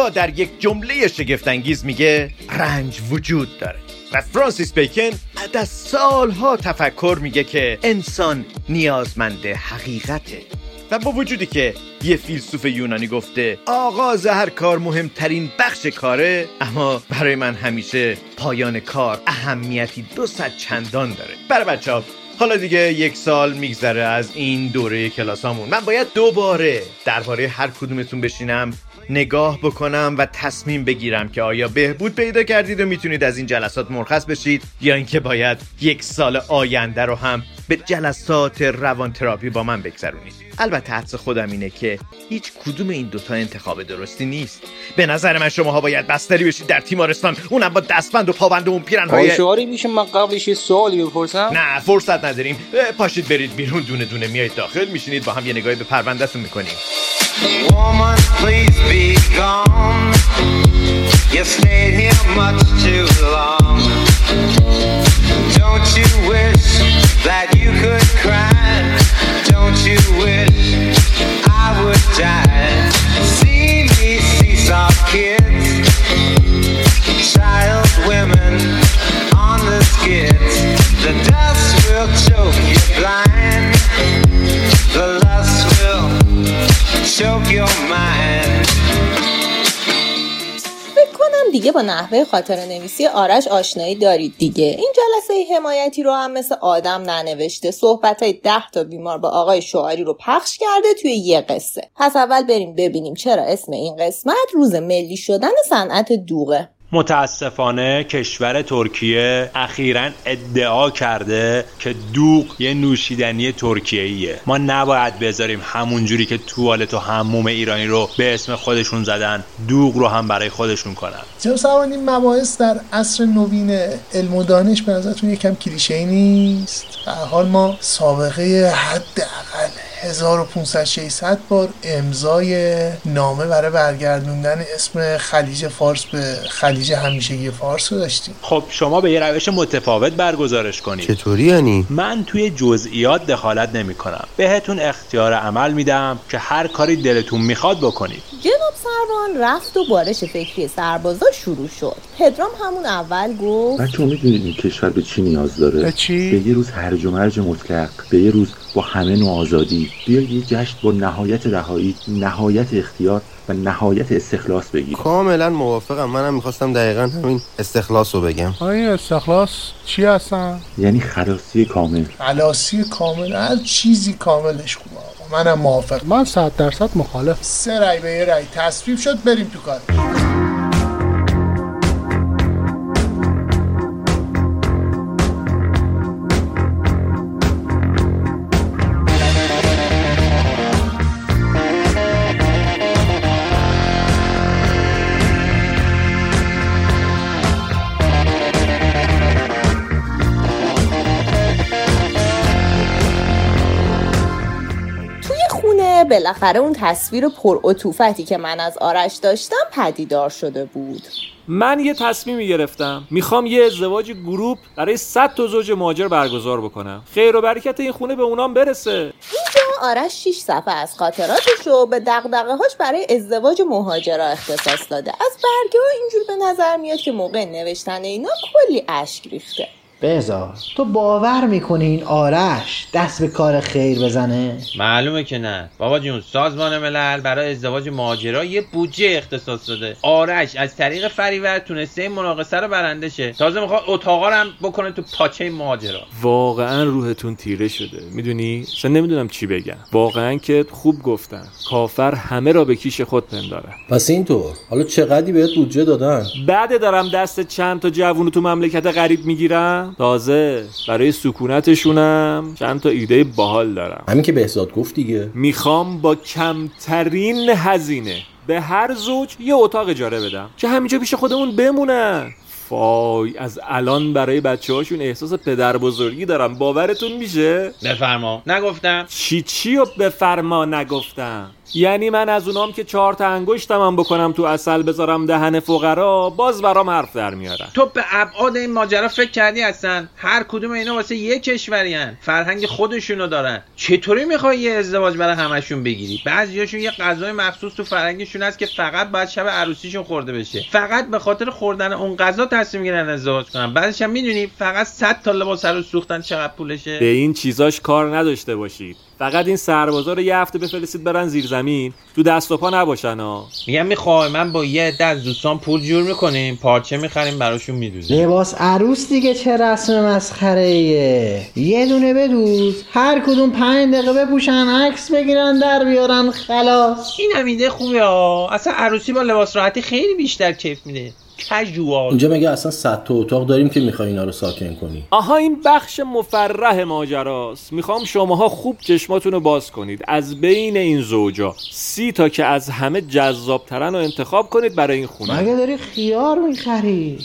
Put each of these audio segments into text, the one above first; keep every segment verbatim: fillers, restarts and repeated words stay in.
اما در یک جمله شگفت‌انگیز میگه رنج وجود داره. و فرانسیس بیکن بعد از سالها تفکر میگه که انسان نیازمند حقیقته و با وجودی که یه فیلسوف یونانی گفته آغاز هر کار مهمترین بخش کاره، اما برای من همیشه پایان کار اهمیتی دو صد چندان داره. برای بچه‌ها حالا دیگه یک سال میگذره از این دوره کلاسامون، من باید دوباره درباره هر کدومتون بشینم نگاه بکنم و تصمیم بگیرم که آیا بهبود پیدا کردید و میتونید از این جلسات مرخص بشید یا اینکه باید یک سال آینده رو هم به جلسات روان تراپی با من بگذرونید. البته حدس خودم اینه که هیچ کدوم این دوتا انتخاب درستی نیست. به نظر من شماها باید بستری بشید در تیمارستان، اونم با دستبند و پابند و اون پیرنهای شعاری. میشه من قبلش یه سوالی بپرسم؟ نه فرصت نداریم. پاشید برید بیرون، دونه دونه میایید داخل، میشینید با هم یه نگاهی به پروندهتون میکنیم. Woman, please be gone. You stayed here much too long. Don't you wish that you could cry? Don't you wish I would die? See me see some kids, child women on the skids. The dust will choke you blind. The lust will choke your mind. فکر کنم دیگه با نحوه خاطره نویسی آرش آشنایی دارید دیگه. این جلسه حمایتی رو هم مثل آدم ننوشته، صحبتای ده تا بیمار با آقای شعاری رو پخش کرده توی یه قصه. پس اول بریم ببینیم چرا اسم این قسمت روز ملی شدن صنعت دوغه. متاسفانه کشور ترکیه اخیراً ادعا کرده که دوغ یه نوشیدنی ترکیه‌ایه. ما نباید بذاریم همونجوری که توالت و حموم ایرانی رو به اسم خودشون زدن دوغ رو هم برای خودشون کنن. چرا سوان این مباحث در عصر نوین علم و دانش به نظرتون یکم کلیشه‌ای نیست؟ به هر حال ما سابقه حداقل هزار و پانصد ششصد بار امضای نامه برای برگردوندن اسم خلیج فارس به خلیج همیشگی فارس رو داشتیم. خب شما به یه روش متفاوت برگزارش کنید. چطوری یعنی؟ من توی جزئیات دخالت نمی کنم، بهتون اختیار عمل میدم که هر کاری دلتون میخواد بکنید. جناب سروان رفت و بارش فکری سربازا شروع شد. پدرام همون اول گفت بچه‌ها میدونید این کشور به چی نیاز داره؟ به چی؟ به یه روز هرج و مرج مطلق، به یه روز با همه نوع آزادی، بیاید یه جشن با نهایت رهایی، نهایت اختیار و نهایت استخلاص بگیریم. کاملا موافقم. منم میخواستم دقیقاً همین استخلاص رو بگم. آیا استخلاص چی هستن؟ یعنی خلاصی کامل. خلاصی کامل، هر چیزی کاملش خوبه. منم موافق. من صد درصد مخالف. سه رای به یه رای تصویب شد، بریم تو کار. بالاخره اون تصویر پرعطوفتی که من از آرش داشتم پدیدار شده بود. من یه تصمیمی گرفتم، میخوام یه ازدواج گروپ برای صد تا زوج مهاجر برگزار بکنم. خیر و برکت این خونه به اونام برسه. اینجا آرش شش صفحه از خاطراتش رو به دغدغه‌هاش برای ازدواج مهاجرا اختصاص داده. از برگه‌ها اینجور به نظر میاد که موقع نوشتن اینا کلی اشک ریخته. بذار تو باور میکنی این آرش دست به کار خیر بزنه؟ معلومه که نه بابا جون. سازمان ملل برای ازدواج مهاجرا یه بودجه اختصاص داده. آرش از طریق فریور تونسته این مناقصه رو برنده شه، تازه میخواد اتاقا رو هم بکنه تو پاچه مهاجرا. واقعا روحتون تیره شده، میدونی؟ اصلا نمیدونم چی بگم. واقعا که خوب گفتن، کافر همه را به کیش خود پنداره. پس اینطور حالا چقدری بهت بودجه دادن؟ بعد دارم دست چند تا جوونو تو مملکت غریب میگیرم، تازه برای سکونتشونم چند تا ایده باحال دارم. همین که بهزاد گفت دیگه. میخوام با کمترین هزینه به هر زوج یه اتاق اجاره بدم که همینجا پیش خودمون بمونن. وای از الان برای بچه هاشون احساس پدر بزرگی دارم. باورتون میشه؟ بفرما. نگفتم چی چی و بفرما نگفتم؟ یعنی من از اونام که چهار تا انگشتم هم بکنم تو عسل بذارم دهن فقرا باز برام حرف در میارن. تو به ابعاد این ماجرا فکر کردی اصلا؟ هر کدوم اینا واسه یک کشورین، فرهنگ خودشونو دارن. چطوری میخوای یه ازدواج برای همشون بگیری؟ بعضیاشون یه غذای مخصوص تو فرهنگشون هست که فقط بعد شب عروسیشون خورده بشه. فقط به خاطر خوردن اون غذا تصمیم میگیرن ازدواج کنن. بعدش هم میدونی فقط صد تا لباس عروس سوختن چقدر پولشه؟ به این چیزاش کار نداشته باشید. فقط این سربازا رو یه هفته بفرستید برن زیر زمین، تو دست و پا نباشن ها. میگم میخوای من با یه عده از دوستان پول جور میکنیم، پارچه میخریم براشون میدوزیم. لباس عروس دیگه چه رسم مسخره ایه؟ یه دونه بدوز، هر کدوم پنج دقیقه بپوشن عکس بگیرن در بیارن خلاص. این هم ایده خوبه ها. اصلا عروسی با لباس راحتی خیلی بیشتر کیف میده. کژوال. اینجا مگه اصلا صد تا اتاق داریم که میخوای اینا رو ساکن کنی؟ آها این بخش مفرح ماجراست. میخوام شماها خوب چشماتون رو باز کنید. از بین این زوجا سی تا که از همه جذاب ترن رو انتخاب کنید برای این خونه. مگه داری خیار میخری؟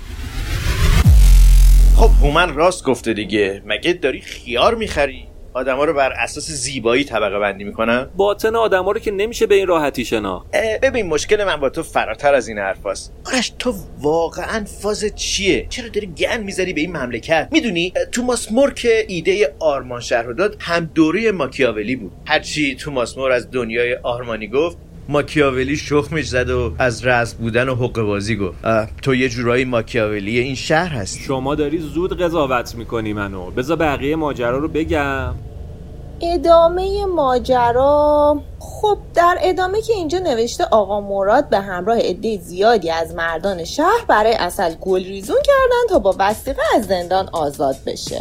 خب هومن راست گفته دیگه. مگه داری خیار میخری؟ آدما رو بر اساس زیبایی طبقه بندی میکنن؟ باطن آدما رو که نمیشه به این راحتی شناخت. ببین مشکل من با تو فراتر از این حرفاست. آرش تو واقعا فازت چیه؟ چرا داری گن میذاری به این مملکت؟ میدونی توماس مور که ایده آرمان شهر رو داد هم دوره ماکیاولی بود. هرچی توماس مور از دنیای آرمانی گفت ماکیاولی شخمش زد و از رسم بودن و حقه بازی گفت. تو یه جورایی ماکیاولی این شهر هستی. شما داری زود قضاوت میکنی منو. بذار بقیه ماجرا رو بگم. ادامه ماجرا. خب در ادامه که اینجا نوشته آقا مراد به همراه عده زیادی از مردان شهر برای عسل گل ریزون کردن تا با وثیقه از زندان آزاد بشه.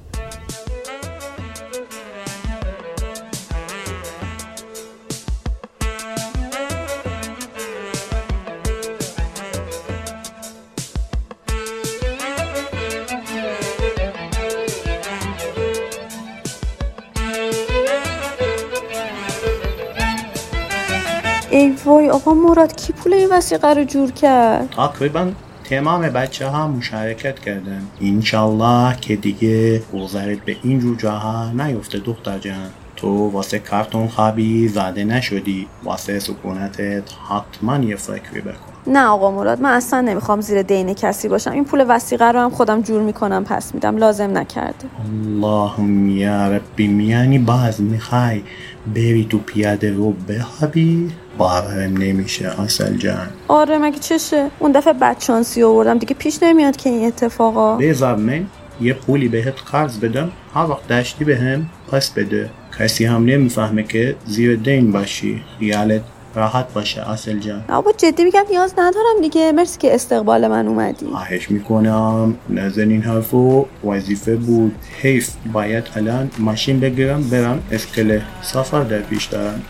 ای وای آقا مراد کی پول این وثیقه رو جور کرد؟ تقریبا تمام بچه ها مشارکت کردن. انشالله که دیگه گذرت به این جور جاها نیفته دختر جان. تو واسه کارتون خوابی زاده نشدی. واسه سکونتت حتما یه فکری بکن. نه آقا مراد من اصلا نمیخوام زیر دین کسی باشم. این پول وثیقه رو هم خودم جور میکنم پس میدم. لازم نکرده. اللهم یا ربی. میانی باز میخوای بری تو پیاده رو بخوابی؟ باورم نمیشه اصل جان. آره مگه چشه؟ اون دفعه بدشانسی آوردم دیگه پیش نمیاد که این اتفاقا. بذار من یه پولی بهت قرض بدم، هر وقت داشتی بهم پس بده. کسی هم نمیفهمه که زیر دین باشی. خیالت راحت باشه اصل جان. آبا جدی میگم نیاز ندارم دیگه. مرسی که استقبال من اومدی. خواهش میکنم. نزن این حرفو وظیفه بود. حیف باید الان ماشین بگیرم برم اسکله. سفر در پیش دارم.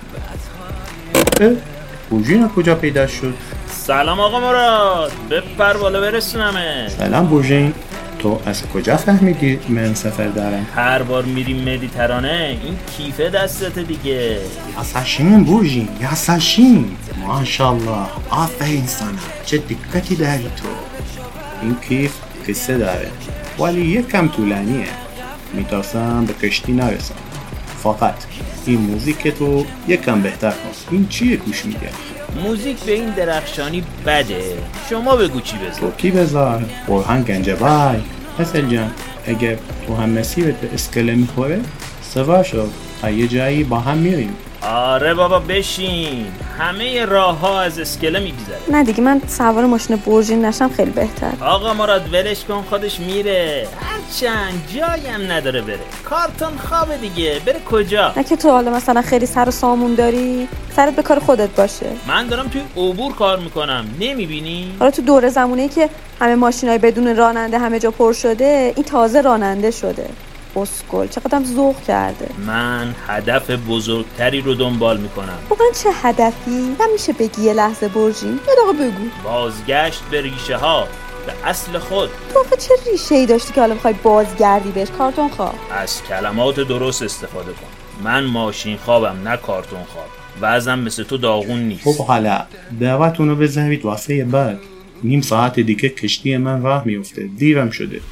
بورژین کجا پیدا شد؟ سلام آقا مراد. بپر بالا برسونمه. سلام بورژین. تو از کجا فهمیدی من سفر دارم؟ هر بار میریم مدیترانه این کیفه دستت دیگه. یاساشین بورژین یاساشین. ماشاءالله آفرین سانا. چه دقتی داری تو. این کیف قصه داره ولی یکم طولانیه. میترسم به کشتی نرسم. فقط این موزیک تو یکم بهتر کن. این چیه گوش میده؟ موزیک به این درخشانی بده. شما بگو چی بذار. تو کی بذار؟ برهان گنجبای. حسل جان اگر تو هم مسیرت به اسکله میخوره سوار شو تا یه جایی با هم میریم. آره بابا بشین. همه راه ها از اسکله میگذره. نه دیگه من سوار ماشین بورژین نشم خیلی بهتر. آقا مراد ولش کن خودش میره. هرچند جایی هم نداره بره. کارتون خوابه دیگه. بره کجا؟ نه که تو حالا مثلا خیلی سر و سامون داری سرت به کار خودت باشه. من دارم توی عبور کار میکنم نمیبینی؟ حالا تو دوره زمونه‌ای که همه ماشینای بدون راننده همه جا پر شده این تازه راننده شده. اسکل چقدرم ذوق کرده. من هدف بزرگتری رو دنبال میکنم. واقعا چه هدفی؟ نمیشه بگی یه لحظه برژین؟ یه دقیقه بگو. بازگشت به ریشه ها، به اصل خود. تو آخه چه ریشه ای داشتی که حالا میخوای بازگردی بهش؟ کارتون خواب. از کلمات درست استفاده کن. من ماشین خوابم نه کارتون خواب. وزنم مثل تو داغون نیست. خب حالا دعوتونو بذارید واسه بعد. نیم ساعت دیگه کشتی من راه میفته، دیرم شده.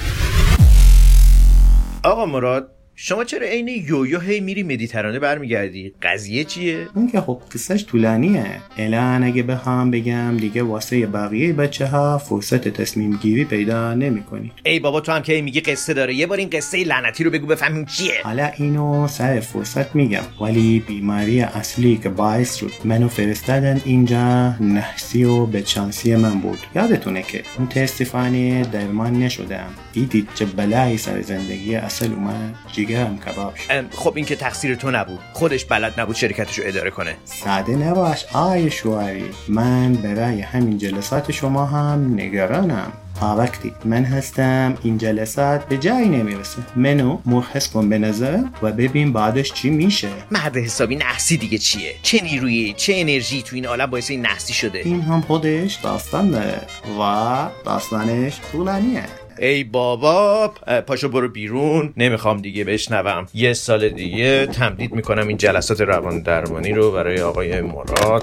آقا مراد، شما چرا عین یویو هی میری مدیترانه برمیگردی؟ قضیه چیه؟ اون که خب قصهش طولانیه. الان اگه بخوام بگم دیگه واسه بقیه بچه ها فرصت تصمیم گیری پیدا نمی کنی. ای بابا تو هم که میگی قصه داره، یه بار این قصه لعنتی رو بگو بفهمیم چیه. حالا اینو سر فرصت میگم، ولی بیماری اصلی که باعث شد منو فرستادن اینجا نحسی و بدشانسی من بود. یادتونه که متاسفانه درمان نشدم. دیدید چه بلایی سر زندگی اصل اومد؟ جیگرم کباب شد. خب این که تقصیر تو نبود، خودش بلد نبود شرکتشو اداره کنه. ساده نباش آی شواری، من برای همین جلسات شما هم نگرانم. تا وقتی من هستم این جلسات به جایی نمیرسه. منو مرخص کن به نظر و ببین بعدش چی میشه. مرد حسابی نحسی دیگه چیه؟ چه نیرویی، چه انرژی تو این عالم باعث این نحسی شده؟ این هم خودش داستان داره و داستانش طولانیه. ای بابا پاشو برو بیرون، نمیخوام دیگه بشنوم. یه سال دیگه تمدید میکنم این جلسات روان درمانی رو برای آقای مراد.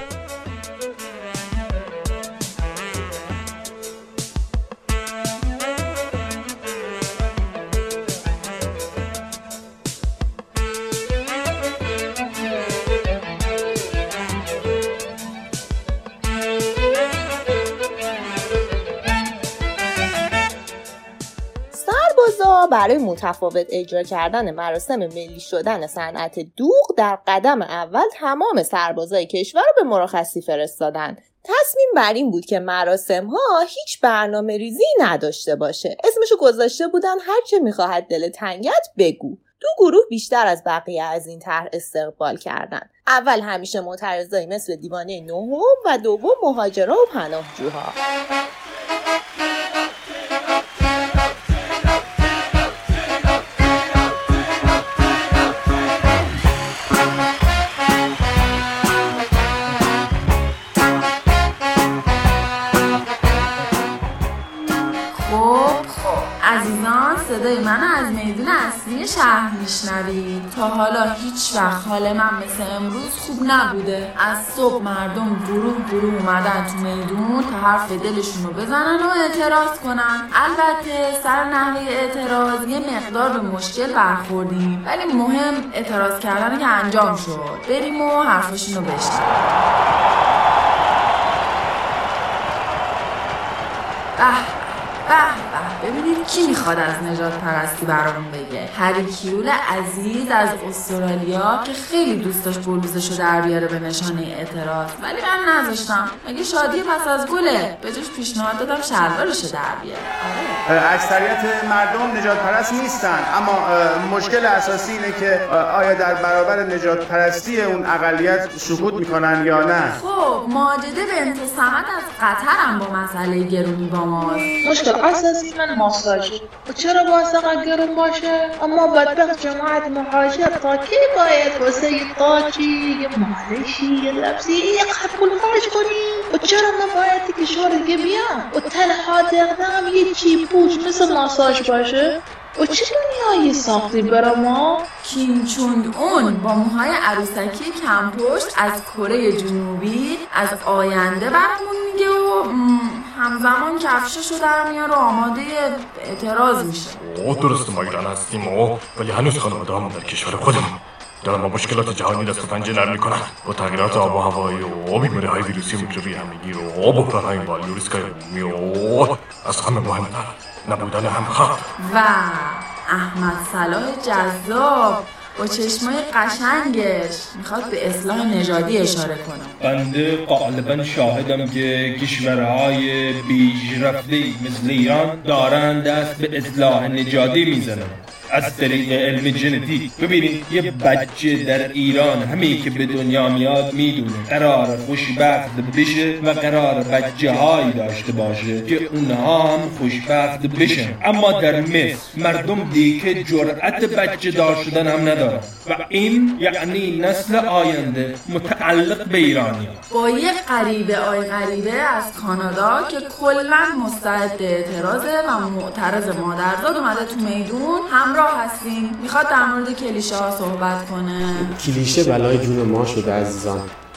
برای متفاوت اجرا کردن مراسم ملی شدن صنعت دوغ در قدم اول تمام سربازای کشور رو به مرخصی فرستادن. تصمیم بر این بود که مراسم ها هیچ برنامه ریزی نداشته باشه. اسمشو گذاشته بودن هر چه میخواهد دل تنگت بگو. دو گروه بیشتر از بقیه از این طرح استقبال کردن. اول همیشه معترضایی مثل دیوانه نهم و دوم مهاجرا و پناهجوها. صدای من از میدون اصلی شهر میشنوید. تا حالا هیچ وقت حال من مثل امروز خوب نبوده. از صبح مردم گروه گروه اومدن تو میدون تا حرف دلشون رو بزنن و اعتراض کنن. البته سر نحوه اعتراض یه مقدار به مشکل برخوردیم، ولی مهم اعتراض کردن که انجام شد. بریم و حرفشون رو بشنویم. به به به ببینید کی میخواد از نجات پرستی برامون بگه. هری کیول عزیز از استرالیا که خیلی دوست داشت بلوزشو در بیاره به نشانه اعتراض، ولی من نذاشتم. مگه شادی پس از گله؟ به جاش پیشنهاد دادم شلوارشو در بیاره. اکثریت مردم نجات پرست نیستن، اما مشکل اساسی اینه که آیا در برابر نجات پرستی اون اقلیت سکوت میکنن یا نه. خب ماجده بنت صمد از قطر هم با مسئله گرونی با ماست. مشکل اساسی من ماساژه. و چرا واسه گرون باشه؟ اما بدبخت جماعت مهاجر تا کی باید واسه یه قاچی یه مالشی یه لبسی یه قبول خارج کنیم؟ و چرا نباید کشور دیگه بیان و تنها دقدقم یه چی پوچ مثل ماساژ باشه؟ و چه دنیایی ساختی برا ما؟ کیم چونگ اون با موهای عروسکی کم پشت از کره جنوبی از آینده برامون میگه و همزمان کفششو در میاره و آماده اعتراض میشه. او درست ما ایران هستیم و ولی هنوز خانواده‌هامون در کشور خودمون دارن با مشکلات جهانی دست و پنجه نرم میکنن. با تغییرات آب و هوایی و بیماری‌های ویروسی و میکروبی همگی و بحران‌های مالی و ریسک‌های عمومی و از همه مهمتر نبودن همخواب و احمد صلاح جذاب با چشمای قشنگش میخواد به اصلاح نژادی اشاره کنه. بنده غالبا شاهدم که کشورهای پیشرفته مثل ایران دارن دست به اصلاح نژادی میزنن از طریق علم ژنتیک. ببینید یه بچه در ایران همه که به دنیا میاد میدونه قرار خوشبخت بشه و قرار بچه هایی داشته باشه که اونها هم خوشبخت بشن. اما در مصر مردم دیگه جرأت بچه دار شدن هم ندارن و این یعنی نسل آینده متعلق به ایرانی ها. با یه غریبه آی غریبه از کانادا که کلا مستعد اعتراضه و معترض مادرزاد اومده تو میدون همراه هستیم. میخواد در مورد کلیشه ها صحبت کنه. کلیشه بلای جون ما شده عزیزان.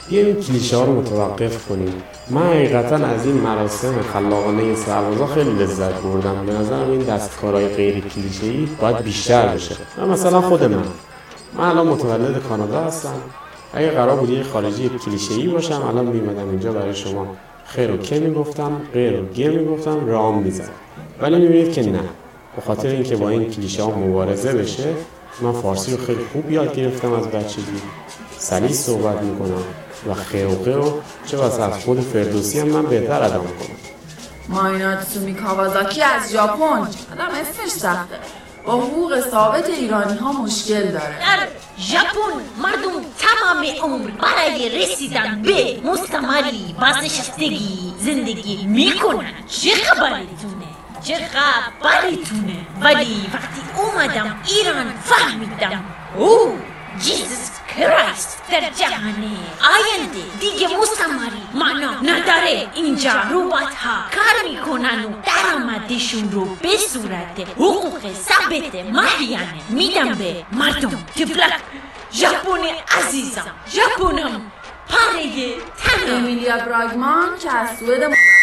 بیایم این کلیشه ها رو متوقف کنیم. من حقیقتا از این مراسم خلاقانه سربازا خیلی لذت بردم. به نظرم این دستکارهای غیر کلیشه‌ای باید بیشتر بشه. مثلا خود من من الان متولد کانادا هستم. اگه قرار بود یه خارجی کلیشه‌ای باشم الان میمدم اینجا برای شما خیر و که میگفتم، غیر و گه میگفتم، رام میزدم. ولی میبینید که نه، به خاطر اینکه با این کلیشه ها مبارزه بشه من فارسی رو خیلی خوب یاد گرفتم از بچگی، سلیس صحبت میکنم و خیوقه و چه واسه از خود فردوسی هم من بهتر ادا میکنم. مایناتسومی کاوازاکی از ژاپن، آدم اسمش سخته، با حقوق ثابت ایرانی ها مشکل داره. در ژاپن مردم تمام عمر برای رسیدن به مستمری بازنشستگی زندگی میکنن. چه خبرتونه؟ چه خبرتونه؟ ولی وقتی اومدم ایران فهمیدم اوه جیزس کرایست در جهان آینده دیگه مستمری معنا نداره. اینجا روبات ها کار میکنن و درآمدشون رو به صورت حقوق ثابت ماهیانه میدم به مردم. تفلک ژاپن عزیزم، ژاپنم پاره تنم. امیلیا براگمان که از سوئد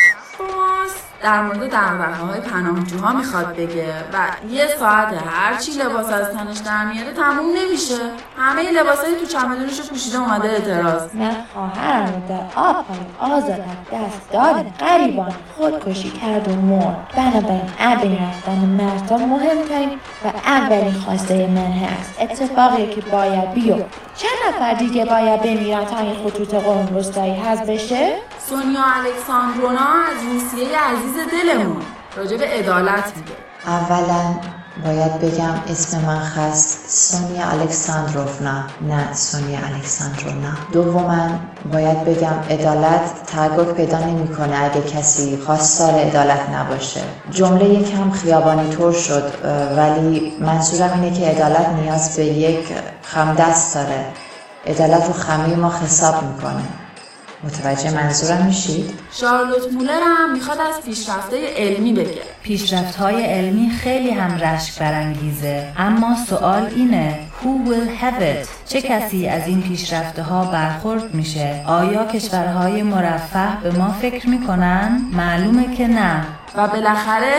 ماست در مورد دغدغه‌های پناهجوها میخواد بگه و یه ساعت هرچی لباس از تنش در میاره تموم نمیشه. همه لباسایی تو چمدونش پوشیده اومده اعتراض. من خواهرم رو در آبهای آزاد دست داد غریبان خودکشی کرد و مرد. بنابراین ابین رفتن مردا مهمترین و اولین خواسته من هست. اتفاقی که باید بیفته. چند نفر دیگه باید بمیرن تا این خطوط قرون وسطایی حذف بشه؟ سونیا الکساندرونا از روسیه عزیز دلمون راجع به عدالت میگه. اولا باید بگم اسم من هست سونیا الکساندروفنا، نه سونیا الکساندرونا. دوما باید بگم عدالت تحقق پیدا نمیکنه اگه کسی خواستار عدالت نباشه. جمله یکم خیابانی طور شد ولی منظورم اینه که عدالت نیاز به یک خمدست داره. عدالت رو خمیر ما حساب میکنه. متوجه منظورم میشید؟ شارلوت مولر هم میخواد از پیشرفت‌های علمی بگه. پیشرفت‌های علمی خیلی هم رشک برانگیزه، اما سوال اینه Who will have it؟ چه کسی از این پیشرفت‌ها برخورد میشه؟ آیا کشورهای مرفه به ما فکر میکنن؟ معلومه که نه. و بالاخره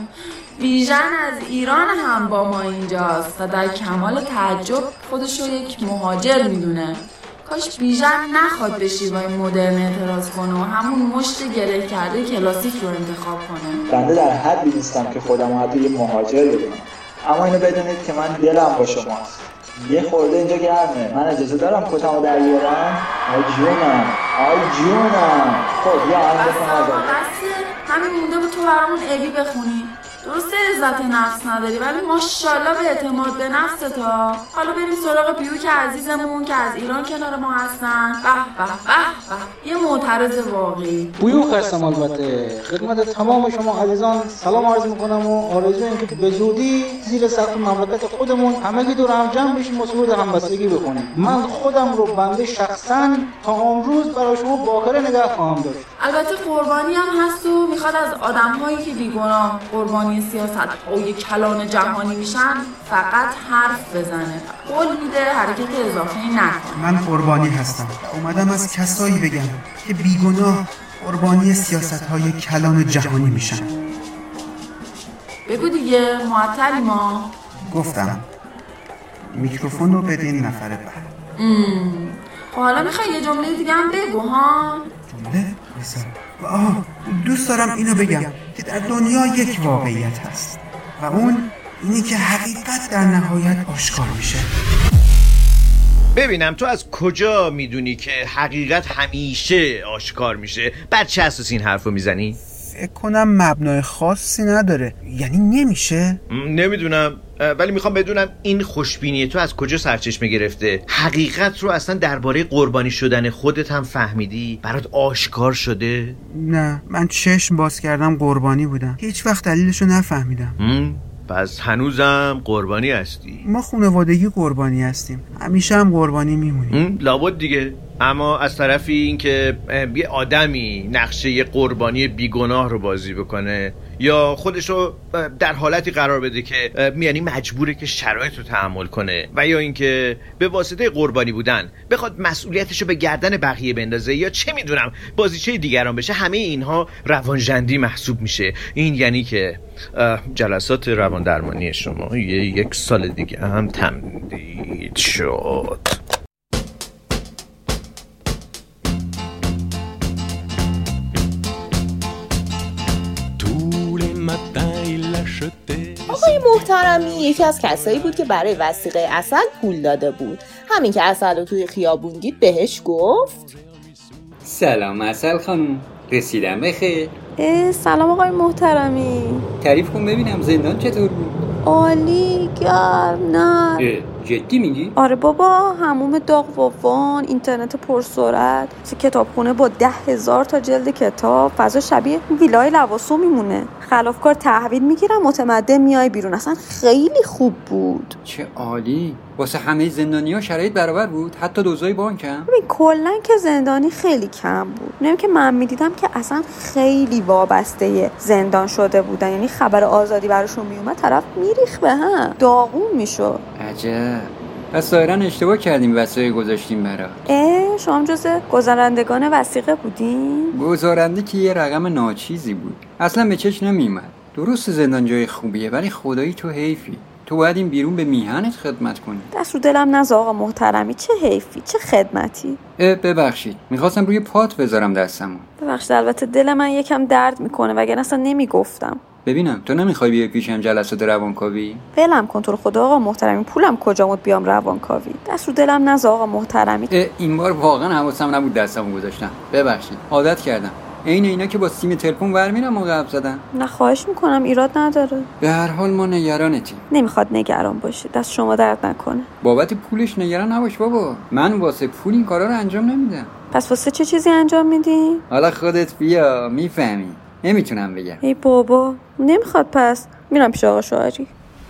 بیژن از ایران هم با ما اینجاست و در کمال تعجب خودشو یک مهاجر میدونه. کاش بیژن نخواد به شیوای مدرن اعتراض کنه و همون مشت گره کرده کلاسیک رو انتخاب کنه. بنده در حدی نیستم که خودم حتی یه مهاجر بدونم، اما اینو بدونید که من دلم با شماست. یه خورده اینجا گرمه، من اجازه دارم کتمو در بیارم؟ آی جونم، آی جونم. خب یا هم بکنم همین مونده بود تو برامون ابی بخونی. درسته عزت نفس نداری ولی ماشاءالله به اعتماد به نفست ها. حالا بریم سراغ بیوک عزیزمون که از ایران کنار ما هستن. به به به به یه معترض واقعی. بیوک هستم البته. خدمت تمام شما عزیزان سلام عرض میکنم و آرزو اینه که به زودی زیر سقف مملکت خودمون همگی دور هم جمع بشیم و سرود همبستگی بکنیم. من خودم رو بنده شخصا تا امروز برای شما باکره نگه خواهم داشت. البته قربانی هم هست و میخواد از آدم‌هایی که بیگناه قربانی سیاست های کلان جهانی میشن فقط حرف بزنه. قول میده حرکت اضافه‌ای نکنه. من قربانی هستم. اومدم از کسایی بگم که بیگناه قربانی سیاست های کلان جهانی میشن. بگو دیگه معطلی ما. گفتم میکروفون رو بدین نفر بعد. خب حالا میخوای یه جمله دیگه هم بگو ها؟ جمله؟ بسار آه دوست دارم اینو بگم که در دنیا یک واقعیت هست و اون اینی که حقیقت در نهایت آشکار میشه. ببینم تو از کجا میدونی که حقیقت همیشه آشکار میشه؟ بعد چه اساسی این حرفو میزنی؟ فکر کنم مبنای خاصی نداره. یعنی نمیشه؟ نمیدونم ولی میخوام بدونم این خوشبینی تو از کجا سرچشمه گرفته؟ حقیقت رو اصلا درباره قربانی شدن خودت هم فهمیدی؟ برات آشکار شده؟ نه من چشم باز کردم قربانی بودم. هیچ وقت دلیلشو نفهمیدم. پس هنوزم قربانی هستی؟ ما خانوادگی قربانی هستیم. همیشه هم قربانی میمونیم. لابد دیگه. اما از طرفی این که یه آدمی نقشه یه قربانی بیگناه رو بازی بکنه یا خودش رو در حالتی قرار بده که یعنی مجبوره که شرایط رو تحمل کنه، و یا اینکه به واسطه قربانی بودن بخواد مسئولیتش رو به گردن بقیه بندازه، یا چه میدونم بازیچه دیگران بشه، همه اینها روانژندی محسوب میشه. این یعنی که جلسات روان درمانی شما یک سال دیگه هم تمدید شد. آقای محترمی یکی از کسایی بود که برای وثیقه عسل پول داده بود. همین که عسل رو توی خیابون دید بهش گفت سلام عسل خانم، رسیدم بخیر. سلام آقای محترمی. تعریف کن ببینم زندان چطور بود؟ عالی، گرم، نه جدی میگی؟ آره بابا، حموم داغ وافان، اینترنت پرسرعت، کتابخونه با ده هزار تا جلد کتاب، فضا شبیه ویلای لواسو میمونه. خلافکار تحویل میگیرن، متمدن میای بیرون. اصلا خیلی خوب بود. چه عالی. واسه همه زندانی‌ها شرایط برابر بود، حتی دوزای بانک هم؟ ببین کلا که زندانی خیلی کم بود. نمیدونم که من میدیدم که اصلا خیلی وابسته زندان شده بودن، یعنی خبر آزادی براشون میومد طرف میریخ به هم، داغون میشد. عجب. پس ظاهراً اشتباه کردیم وثیقه گذاشتیم برات. اه شما جزء گذارندگان وثیقه بودین؟ گذارنده که یه رقم ناچیزی بود، اصلا به چشم نمیومد. درست زندان جای خوبیه، ولی خدایی تو حیفی. تو باید این بیرون به میهنت خدمت کنی. دست رو دلم نذار آقا محترمی، چه حیفی، چه خدمتی. اه ببخشید، میخواستم روی پات بذارم دستمو. ببخشید، البته دل من یکم درد میکنه، وگرنه اصلا نمیگفتم. ببینم تو نمیخوای بیای پیشم جلسات روانکاوی؟ ولم کن تو رو خدا آقا محترمی، پولم کجا مود بیام روانکاوی؟ دست رو دلم نذار آقا محترمی. این بار واقعا حواسم نبود دستمو گذاشتم، ببخشید، عادت کردم. عین اینا که با سیم تلفن ور میرم موقع حرف زدن. نه خواهش میکنم، ایراد نداره. به هر حال ما نگرانتیم. نمیخواد نگران باشی، دست شما درد نکنه. بابت پولش نگران نباش بابا، من واسه پول این کارا رو انجام نمیدم. پس واسه چه چیزی انجام میدی؟ حالا خودت بیا میفهمی. نمیتونم بگم. ای بابا نمیخواد، پس میرم پیش آقا شوهری.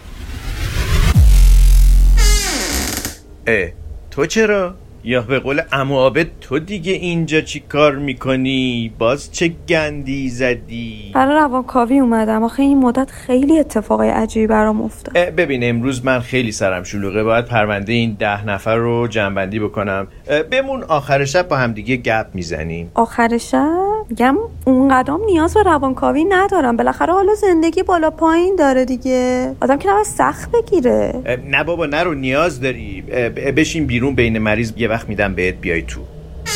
اه تو چرا؟ یا به قول عمو عابد تو دیگه اینجا چی کار میکنی؟ باز چه گندی زدی؟ برای روانکاوی اومدم. آخه این مدت خیلی اتفاقای عجیبی برام افتاد. ببین امروز من خیلی سرم شلوغه، باید پرونده این ده نفر رو جمع‌بندی بکنم. بمون آخر شب با هم دیگه گپ میزنیم. آخر شب؟ میگم اون قدم نیاز به روانکاوی ندارم، بالاخره حالا زندگی بالا پایین داره دیگه، آدم که نباید سخت بگیره. نه بابا نرو، نیاز داری. بشین بیرون بین مریض، یه وقت میدم بهت بیای تو.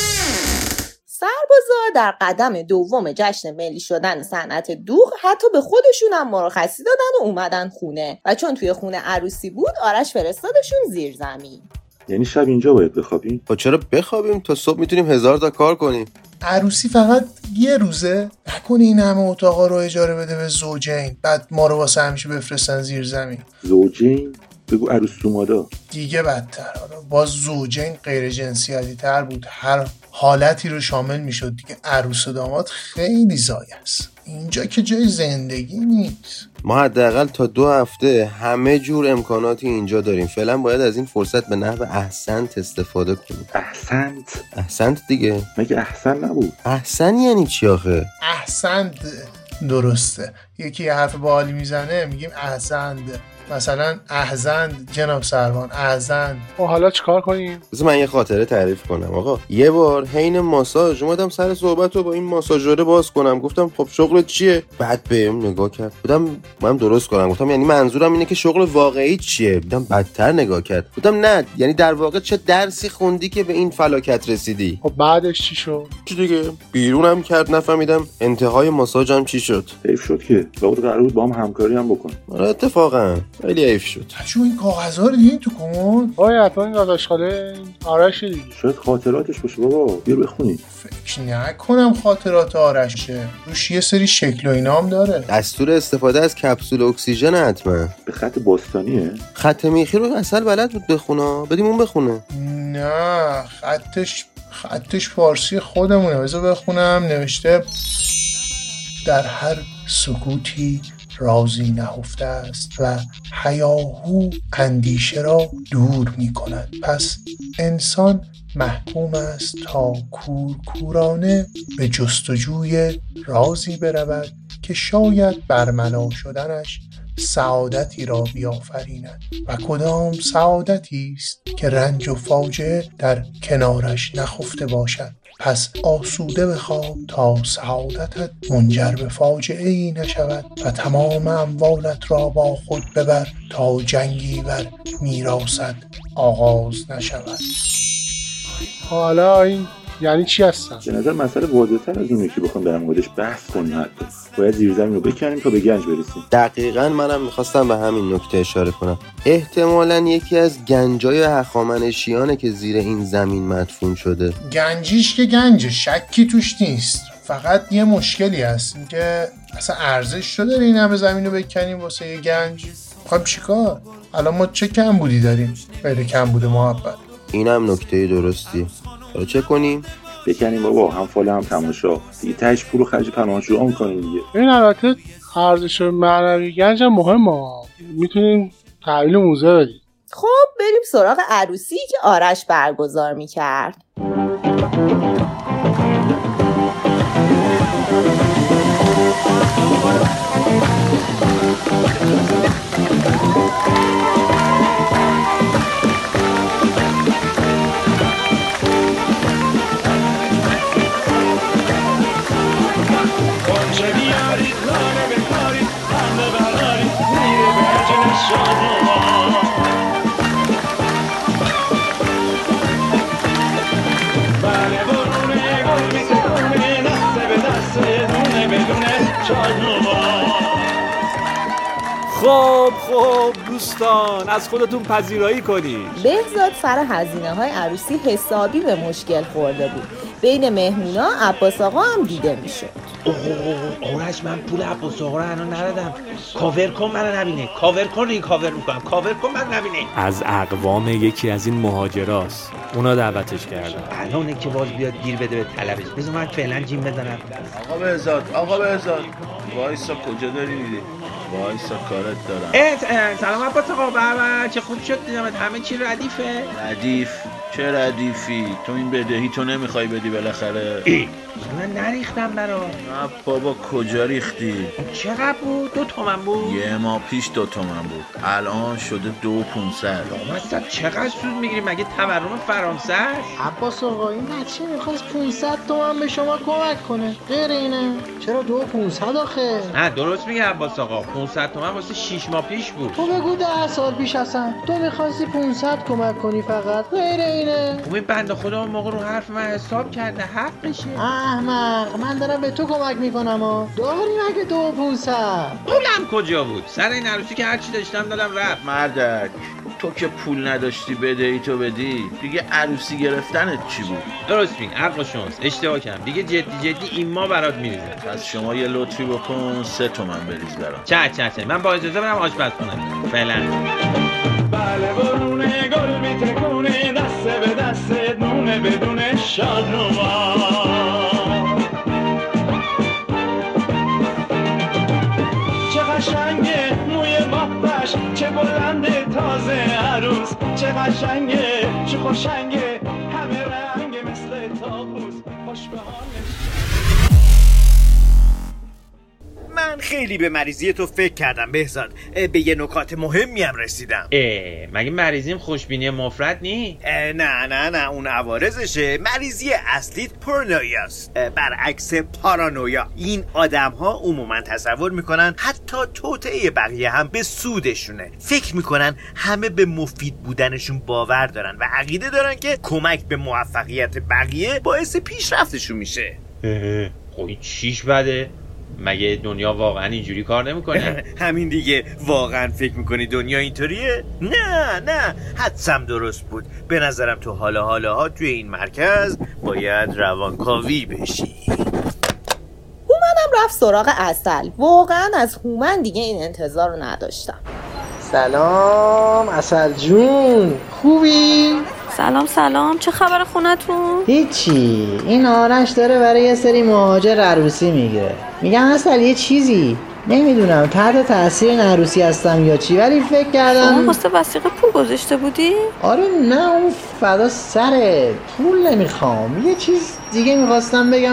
سربازا در قدم دوم جشن ملی شدن صنعت دوغ حتی به خودشون هم مرخصی دادن و اومدن خونه، و چون توی خونه عروسی بود آرش فرستادشون زیر زمین. یعنی شب اینجا باید بخوابیم؟ خب چرا بخوابیم؟ تا صبح میتونیم هزار تا کار کنیم. عروسی فقط یه روزه؟ نکنه این همه اتاقا رو اجاره بده به زوجین، بعد ما رو واسه همیشه بفرستن زیر زمین. زوجین؟ بگو عروس دومادا. دیگه بدتر. باز زوجین غیر جنسیتی تر بود، هر حالتی رو شامل میشد دیگه. عروس و داماد خیلی زایه است. اینجا که جای زندگی نیست. ما حداقل تا دو هفته همه جور امکاناتی اینجا داریم. فعلا باید از این فرصت به نحو احسنت استفاده کنیم. احسنت؟ احسنت دیگه. مگه احسن نبود؟ احسن یعنی چی آخه؟ احسنت درسته. یکی یه حرف باحالی میزنه میگیم احسنت. مثلا احزند جناب سروان، احزند. خب حالا چیکار کنیم؟ بذار من یه خاطره تعریف کنم. آقا یه بار حین ماساژ اومدم سر صحبت رو با این ماساژور باز کنم، گفتم خب شغلت چیه؟ بعد بهم نگاه کرد، بودم من درست کنم، گفتم یعنی منظورم اینه که شغل واقعی چیه؟ بودم بدتر نگاه کرد، گفتم نه یعنی در واقع چه درسی خوندی که به این فلاکت رسیدی؟ خب بعدش چی شد؟ چی دیگه؟ بیرونم کرد، نفهمیدم انتهای ماساژم چی شد. حیف شد که لابد قرار بود با هم همکاری هم بکن. آره اتفاقا خیلی حیف شد. چون این کاغذها رو دیدین تو کمد؟ آیا حتما این داداشخاله آرش دیگه. شاید خاطراتش باشه بابا، بیا بخونی. فکر نکنم خاطرات آرشه. روش یه سری شکل و اینام داره. دستور استفاده از کپسول اکسیژن حتما. به خط باستانیه؟ خط میخی رو اصل بلد بود بخونه. بدیم اون بخونه. نه خطش خطش فارسی خودمونه. بذار بخونم. نوشته در هر سکوتی رازی نهفته است و هیاهو اندیشه را دور می کند. پس انسان محکوم است تا کور کورانه به جستجوی رازی برود که شاید برملا شدنش سعادتی را بیافریند و کدام سعادتی است که رنج و فاجعه در کنارش نخفته باشد. پس آسوده بخواب تا سعادتت منجر به فاجعه ای نشود و تمام اموالت را با خود ببر تا جنگی بر میراثت آغاز نشود. حالا این یعنی چی هستن؟ به نظر مسئله واضح‌تر از اونه که بخوام در موردش بحث کنیم. حتی باید زیر زمین رو بکنیم تا به گنج برسیم. دقیقاً منم میخواستم به همین نکته اشاره کنم. احتمالاً یکی از گنجای هخامنشیانه که زیر این زمین مدفون شده. گنجیش که گنجه، شکی توش نیست. فقط یه مشکلی هست، این که اصلا ارزش رو داره این همه زمین رو بکنیم واسه یه گنج؟ خب چیکار؟ الان ما چه کم بودی داریم؟ غیر کم بوده محبت. اینم نکته درستی. حالا چه کنیم؟ بکنیم بابا، هم فال هم تماشا. دیگه تهش پول خرج پناهجو آن کنیم دیگه. این البته ارزش معنوی گنج هم مهمه. میتونیم تحویل موزه بدیم. خب بریم سراغ عروسی که آرش برگزار میکرد. خب خب دوستان از خودتون پذیرایی کنید. بهزاد سر هزینه های عروسی حسابی به مشکل خورده بود. بین مهمونا عباس آقا هم دیده میشد. آرش من پول عباس آقا رو هنوز ندادم. کاور کن منو نبینه. کاور کن این کاور میکنم. کاور کن منو نبینه. از اقوام یکی از این مهاجراست. اونا دعوتش کردن. الانه که باز بیاد گیر بده به طلبش. بذار من فعلا جیم بزنم. آقا بهزاد آقا بهزاد وایسا کجا داری میری؟ وایسا کارت دارم. اه سلام عباس آقا. بابا چه خوب شد دیدمت. همه چی ردیفه؟ ردیف؟ چه ردیفی؟ تو این بدهی تو نمیخوای بدی بالاخره؟ ای من نریختم برا. نه بابا کجا ریختی؟ چقدر بود؟ دو تومن بود؟ یه ماه پیش دو تومن بود، الان شده دو پونصد. لامصب چقدر سود میگیری؟ مگه تورم فرانسه است؟ عباس آقا این بچه میخواست پونصد تومن به شما کمک کنه، غیر اینه؟ چرا دو پونصد آخه؟ نه درست میگه عباس آقا، پونصد تومن واسه شش ماه پیش بود. تو بگو ده سال پیش هستن تو میخواستی پونصد کمک کنی فقط، غیر اینه؟ خب این بنده خدا اون موقع رو حرف من حساب کرده، حقشه. احمق من دارم به تو کمک میکنم ها، داری مگه دو پونصد؟ پولم کجا بود؟ سر این عروسی که هرچی داشتم دادم رفت. مردک تو که پول نداشتی بدهی تو بدی، دیگه عروسی گرفتنت چی بود؟ درست میگی عقل شماس، اشتباه کردم دیگه. جدی جدی این ما برات میریزه. پس شما یه لطفی بکن سه تومن بریز برام. چه چه چه من با اجازه برم آشپز کنم فعلا. بله برونه گل میتکونه دست به دست نونه بدون شادنما. چه قشنگه موی بابش، چه بلنده تازه عروس، چه قشنگه چه خوشنگه همه رنگ مثل طاووس، خوش به حالش. من خیلی به مریضی تو فکر کردم بهزاد، به یه نکات مهمی هم رسیدم. اه مگه مریضیم خوشبینی مفرط نی؟ نه نه نه اون عوارضشه. مریضی اصلیت پارانویاست، برعکس پارانویا. این آدم ها عموما تصور میکنن حتی توطئه بقیه هم به سودشونه. فکر میکنن همه به مفید بودنشون باور دارن و عقیده دارن که کمک به موفقیت بقیه باعث پیشرفتشون میشه. خب چیش بده؟ مگه دنیا واقعا اینجوری کار نمیکنه؟ همین دیگه. واقعا فکر میکنی دنیا اینطوریه؟ نه نه حدسم درست بود. به نظرم تو حالا حالا ها توی این مرکز باید روانکاوی بشی. هومنم رفت سراغ عسل. واقعا از هومن دیگه این انتظار رو نداشتم. سلام عسل جون، خوبی؟ سلام سلام، چه خبر خونتون؟ هیچی، این آرش داره برای یه سری مهاجر عروسی میگیره. میگن اصل یه چیزی نمیدونم تحت تاثیر این عروسی هستم یا چی، ولی فکر کردم شما واسه وثیقه پول گذاشته بودی؟ آره نه اون فدا سره، پول نمیخوام، یه چیز دیگه میخواستم بگم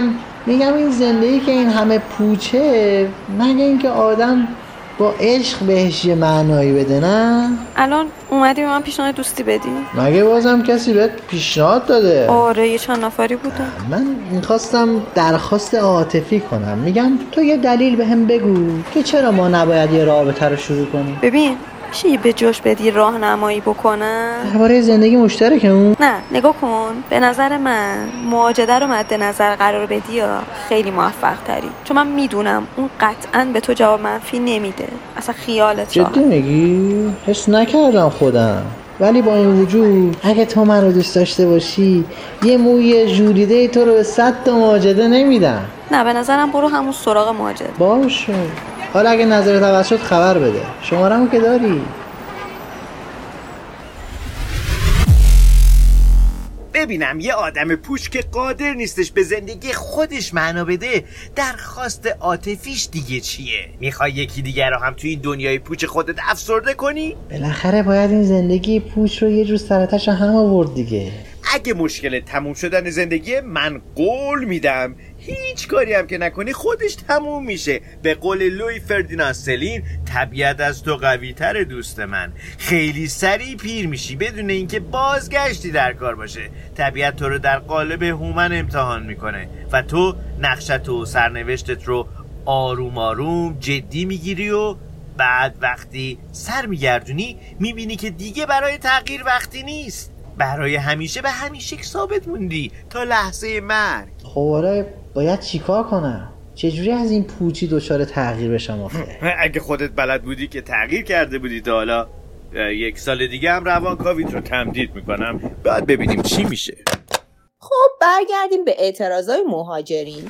میگم این زندگی که این همه پوچه، مگه اینکه آدم با عشق بهش یه معنایی بده؟ نه الان اومدی به من پیشنهاد دوستی بدی؟ مگه بازم کسی بهت پیشنهاد داده؟ آره یه چند نفری بودن. من میخواستم درخواست عاطفی کنم. میگم تو یه دلیل به هم بگو که چرا ما نباید یه رابطه رو شروع کنیم. ببین میشه به جوش بدی راهنمایی بکنم درباره زندگی مشترکمون؟ نه نگاه کن، به نظر من مواجده رو مد نظر قرار بدی یا خیلی موفق تری، چون من میدونم اون قطعاً به تو جواب منفی نمیده. اصلا خیالت راحت. جدی میگی؟ حس نکردم خودم، ولی با این وجود اگه تو من رو دوست داشته باشی یه موی ژولیده تو رو به صد تا مواجده نمیدم. نه به نظرم برو همون سراغ مواجده. باشه، حالا اگه نظرت عوض شد خبر بده، شماره‌مو که داری. ببینم یه آدم پوچ که قادر نیستش به زندگی خودش معنا بده، درخواست عاطفیش دیگه چیه؟ میخوای یکی دیگر رو هم توی این دنیای پوچ خودت افسرده کنی؟ بالاخره باید این زندگی پوچ رو یه جور سرتش هم آورد دیگه. اگه مشکل تموم شدن زندگی، من قول میدم هیچ کاری هم که نکنی خودش تموم میشه. به قول لوی فردیناند سلین، طبیعت از تو قوی تره دوست من. خیلی سریع پیر میشی بدون اینکه بازگشتی در کار باشه. طبیعت تو رو در قالب هومن امتحان میکنه و تو نقشت و سرنوشتت رو آروم آروم جدی میگیری و بعد وقتی سر میگردونی میبینی که دیگه برای تغییر وقتی نیست. برای همیشه به همیشه ثابت موندی تا لحظه مرگ. خب حالا باید چیکار کنم؟ چجوری از این پوچی دچار تغییر بشم آخه؟ اگه خودت بلد بودی که تغییر کرده بودی تا حالا. یک سال دیگه هم روانکاویت رو تمدید میکنم، بعد ببینیم چی میشه. خب برگردیم به اعتراضای مهاجرین.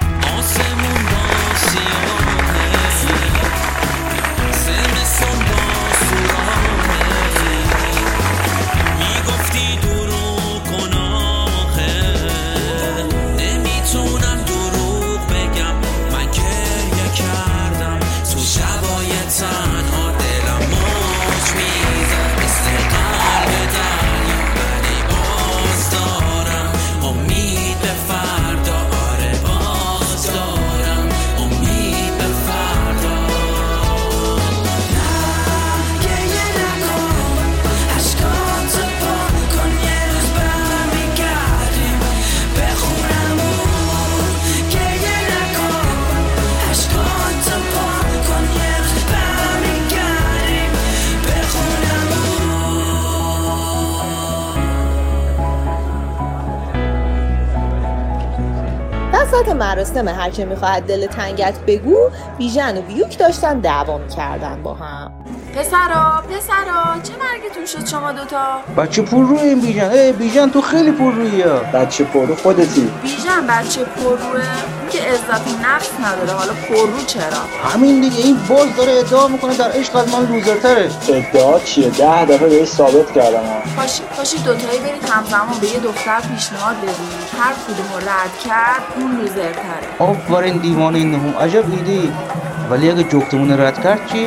وسط مراسم هرچه میخواهد دل تنگت بگو، بیژن و بیوک داشتن دعوا میکردن با هم. پسرا پسرا چه مرگتون شد شما دوتا؟ بچه پر روی این بیژن. ای بیژن تو خیلی پر رویی ها. بچه پر رو خودتی. بیژن بچه پر روه که عزت نفس نداره، حالا پر رو چرا؟ همین دیگه، این باز داره ادعا میکنه در عشق از من لوزرتره. ادعا چیه؟ ده دفعه بهش ثابت کردم ها. پاشی پاشی دوتایی برید همزمان به یه دختر پیشنهاد بدید، هر کدومو رد کرد اون لوزرتره. آفرین دیوانه نهم، عجب ایده. ولی اگه جفتمون رد کرد چی؟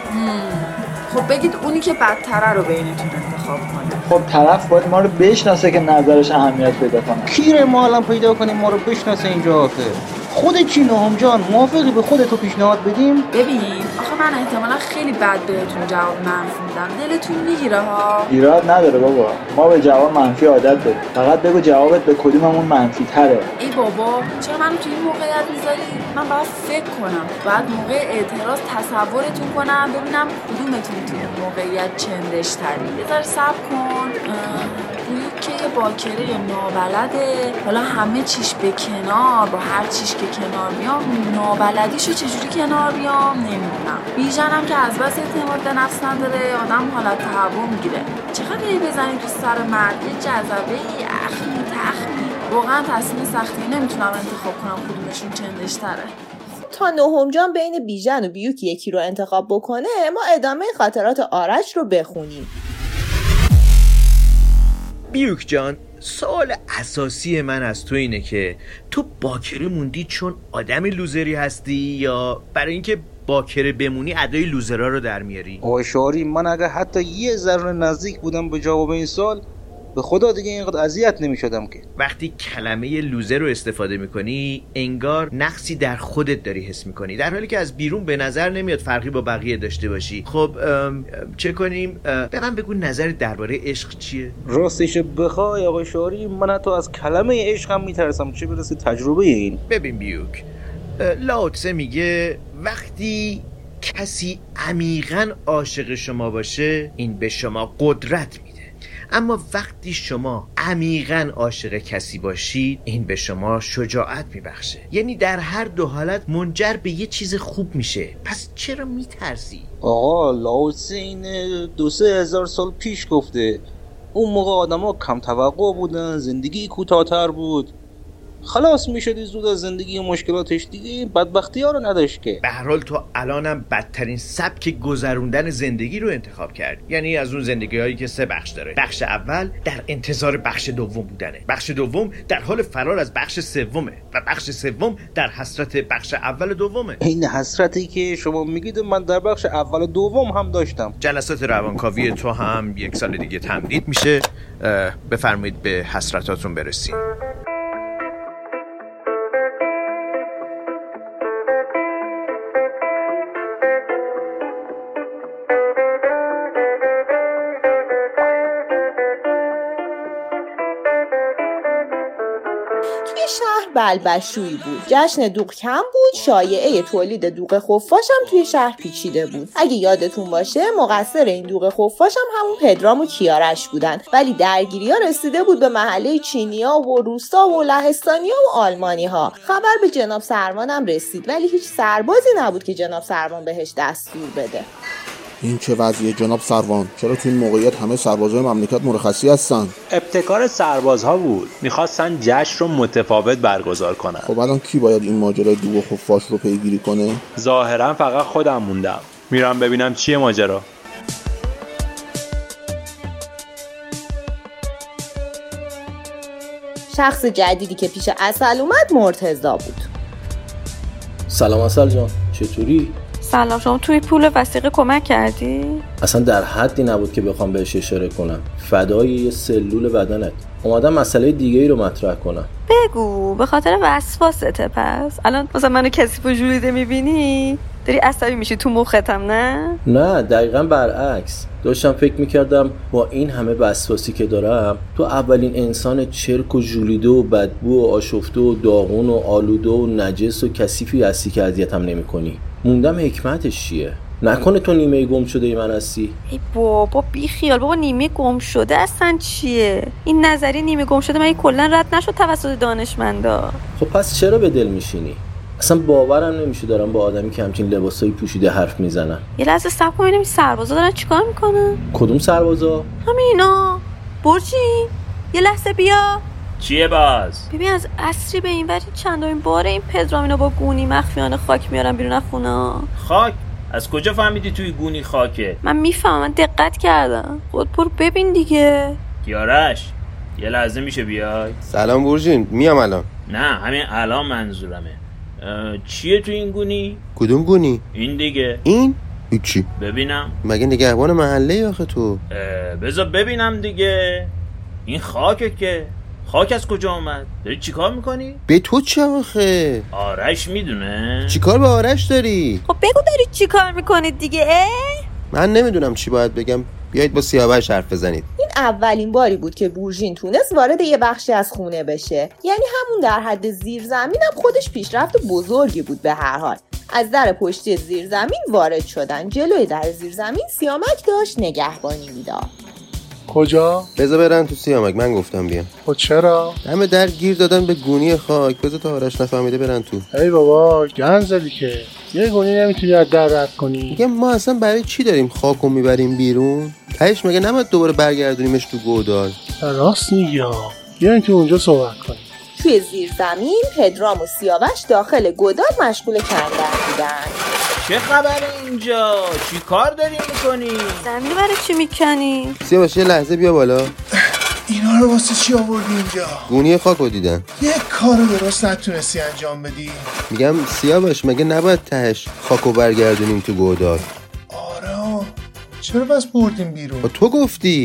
خب بگید اونی که بدتره رو بینتون انتخاب کنه. خب طرف باید ما رو بشناسه که نظرش اهمیت پیدا کنه. کیره ما الان پیدا کنیم ما رو بشناسه اینجا آخه؟ خودت چی نهم جان؟ موافقی به خودتو پیشنهاد بدیم؟ ببین آخه من احتمالا خیلی بد بهتون جواب منفی میدم، دلتون میگیره ها. ایراد نداره بابا، ما به جواب منفی عادت داریم. فقط بگو جوابت به کدوممون منفی تره. ای بابا چرا منو تو این موقعیت میذاری؟ من باید فکر کنم، بعد موقع اعتراض تصورتون کنم ببینم کدومتون تو این موقعیت چندش تری. بذار صبر کن. بویی که یه باکره نابلده، حالا همه چیش به کنار، با هر چیش که کنار بیام نابلدیشو چجوری کنار بیام نمیدونم. بیژنم که از بس اعتماد به نفس نداره، آدم حالت تهوع میگیره. چقدر هی بزنی تو سر مرد، یه جذبه ای اخمی تخمی. واقعا تصمیم سختی نمیتونم انتخاب کنم کدومشون چندش تره. تا نهم جان بین بیژن و بیوک یکی رو انتخاب بکنه، ما ادامه خاطرات آرش رو بخونیم. بیوک جان، سوال اساسی من از تو اینه که تو باکره موندی چون آدم لوزری هستی یا برای اینکه باکره بمونی ادای لوزرها رو در میاری؟ آقای شاری، من اگه حتی یه ذره نزدیک بودم به جواب این سوال، به خدا دیگه اینقدر اذیت نمی‌شدم که. وقتی کلمه لوزر رو استفاده میکنی انگار نقصی در خودت داری حس میکنی، در حالی که از بیرون به نظر نمیاد فرقی با بقیه داشته باشی. خب چه کنیم؟ به من بگو نظرت درباره عشق چیه؟ راستش بخوای آقای شعاری، من حتی از کلمه عشق هم میترسم، چه برسه تجربه این. ببین بیوک، لاوتسه میگه وقتی کسی عمیقاً عاشق شما باشه این به شما قدرت میده، اما وقتی شما عمیقاً عاشق کسی باشید این به شما شجاعت میبخشه. یعنی در هر دو حالت منجر به یه چیز خوب میشه. پس چرا میترسی؟ آقا لاوتسه این دو سه هزار سال پیش گفته. اون موقع آدم ها کم توقع بودن، زندگی کوتاه‌تر بود، خلاص میشدی زود از زندگی و مشکلاتش، دیگه بدبختی ها رو نداشت که. به هر حال تو الانم بدترین سبک گذروندن زندگی رو انتخاب کرد. یعنی از اون زندگی هایی که سه بخش داره. بخش اول در انتظار بخش دوم بودنه، بخش دوم در حال فرار از بخش سومه و بخش سوم در حسرت بخش اول دومه. این حسرتی که شما میگید من در بخش اول دوم هم داشتم. جلسات روانکاوی تو هم یک سال دیگه تمدید میشه. بفرمایید به حسرتاتون برسید. شهر بلبشویی بود. جشن دوغ کم بود. شایعه تولید دوغ خفاش هم توی شهر پیچیده بود. اگه یادتون باشه مقصر این دوغ خفاش هم همون پدرام و کیارش بودن، ولی درگیری‌ها رسیده بود به محله چینی‌ها و روسا و لهستانی‌ها و آلمانی‌ها. خبر به جناب سروان هم رسید، ولی هیچ سربازی نبود که جناب سروان بهش دستور بده. این چه وضعیه جناب سروان؟ چرا تو این موقعیت همه سربازهای مملکت مرخصی هستن؟ ابتکار سربازها بود، میخواستن جشن رو متفاوت برگزار کنن. خب الان کی باید این ماجرای دوغ خفاش رو پیگیری کنه؟ ظاهرا فقط خودم موندم، میرم ببینم چیه ماجرا. شخص جدیدی که پیش عسل اومد مرتضی بود. سلام عسل جان، چطوری؟ سلام، شما توی پول وثیقه کمک کردی؟ اصلا در حدی نبود که بخوام بهش اشاره کنم. فدای یه سلول بدنت. اومدم مسئله دیگه ای رو مطرح کنم. بگو، به خاطر وسواسته. پس الان مثلا منو کسی پژولیده میبینی داری عصبی میشی تو مختم؟ نه نه، دقیقاً برعکس. داشتم فکر میکردم با این همه وسواسی که دارم تو اولین انسان چرک و ژولیده و بدبو و آشفته و داغون و آلوده و نجس و کثیفی هستی که اذیتم نمیکنی. موندم حکمتش چیه؟ نکنه تو نیمه گم شده ای من هستی؟ ای بابا بی خیال بابا، نیمه گم شده اصلا چیه؟ این نظریه نیمه گم شده من کلا رد نشد توسط دانشمندا. خب پس چرا به دل میشینی؟ اصلا باورم نمیشه دارم با آدمی که همچین لباسایی پوشیده حرف میزنم. یه لحظه صبر کن ببینم سربازا دارن چیکار میکنن. کدوم سربازا؟ همینا. برجین یه لحظه بیا. چیه باز؟ ببین از عصری به این وقت چندمین باره این پدرامینا با گونی مخفیانه خاک میارن بیرون از خونه. خاک؟ از کجا فهمیدی توی گونی خاکه؟ من میفهمم، من دقت کردم. خود برو ببین دیگه. کیارش یه لحظه میشه بیای؟ سلام برجین، میام الان. نه همین الان منظورمه. چیه تو این گونی؟ کدوم گونی؟ این دیگه. این؟ چی؟ ببینم. مگه نگهبان محله آخه تو؟ بذار ببینم دیگه. این خاکه که. خاک از کجا اومد؟ داری چیکار میکنی؟ به تو چه آخه؟ آرش میدونه؟ چیکار به آرش داری؟ خب بگو داری چیکار میکنید دیگه. اه؟ من نمیدونم چی باید بگم. بیایید با سیاوش حرف بزنید. این اولین باری بود که بورژین تونست وارد یه بخشی از خونه بشه. یعنی همون در حد زیرزمین هم خودش پیشرفت بزرگی بود. به هر حال از در پشتی زیرزمین وارد شدن. جلوی در زیرزمین سیامک داشت نگهبانی میداد. کجا؟ بذار برن تو سیامک، من گفتم بیام. خب چرا؟ همه در گیر دادن به گونی خاک. بذار تا آرش نفهمیده برن تو. ای بابا گند زدی که یه گونی نمیتونی از در رد کنی. میگم ما اصلا برای چی داریم خاکو میبریم بیرون؟ تهش مگه نباید دوباره برگردونیمش تو گودال؟ راست میگی ها. بیاین تو اونجا صحبت کنیم. توی زیر زمین پدرام و سیاوش داخل گودال مشغول کندن بودن. چه خبره اینجا؟ چی کار داری میکنی؟ زمین برای چی میکنی؟ سیاوش یه لحظه بیا بالا. اینا رو واسه چی آوردی اینجا؟ گونی خاکو دیدن. یه کارو درست نتونستی انجام بدی. میگم سیاوش مگه نباید تهش خاکو برگردونیم تو گودال؟ آره چرا بس بردیم بیرون؟ تو گفتی.